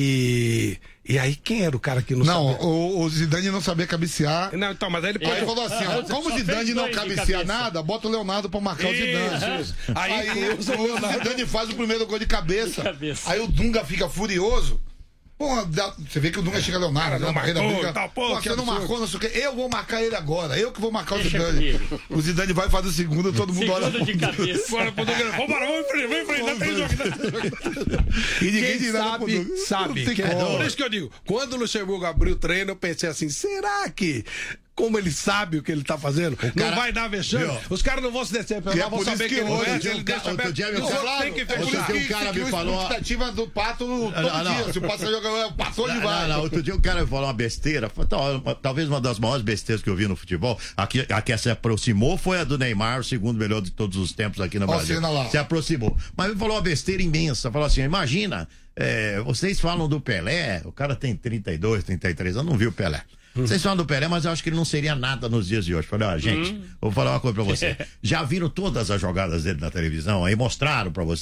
E, e aí, quem era o cara que não, Não, sabia? o, o Zidane não sabia cabecear. Não, então, mas aí ele Aí pode... ele falou assim, ó, Ah, como só o Zidane fez não dois de cabeceia cabeça. nada, bota o Leonardo pra marcar o Zidane. Isso. Aí, Aí o, o Zidane faz o primeiro gol de cabeça. De cabeça. Aí o Dunga fica furioso. Porra, dá- você vê que o Dunga chega Leonardo, Cara, não na barreira marcou, briga. tá, pô, Pô, que você não absurdo. marcou, não sei o quê. Eu vou marcar ele agora. Eu que vou marcar o Deixa Zidane. comigo. O Zidane vai fazer o segundo, todo mundo olha. Segundo de cabeça. Bora pro Dunga. Vambora, vamos em frente, vamos em frente, não tem jogo. E ninguém Quem diz nada pro sabe, Dunga. sabe. Não tem Que- como. Por isso que eu digo, quando o Luxemburgo abriu o treino, eu pensei assim, será que... Como ele sabe o que ele tá fazendo, cara- não vai dar vexame. Viu? Os caras não vão se decepcionar, Que é vão por saber isso que que ele hoje mexe, tem ele um deixa cara- aberto. outro dia E me os falaram- outros têm que outro Por dia fechar. isso um que, cara que me a falou- expectativa do Pato todo Não, não. dia. Se o Pato joga, passou de Não, vai. não, outro dia o cara falou uma besteira, foi tal- talvez uma das maiores besteiras que eu vi no futebol. Aqui, a que se aproximou foi a do Neymar, o segundo melhor de todos os tempos aqui no Ó, Brasil. cena lá. Se aproximou. Mas ele falou uma besteira imensa. Falou assim: imagina, é, vocês falam do Pelé, o cara tem trinta e dois, trinta e três anos, não viu o Pelé. Vocês falam do Pelé, mas eu acho que ele não seria nada nos dias de hoje. Falei, ó, gente, vou falar uma coisa pra você. Já viram todas as jogadas dele na televisão, aí mostraram pra você.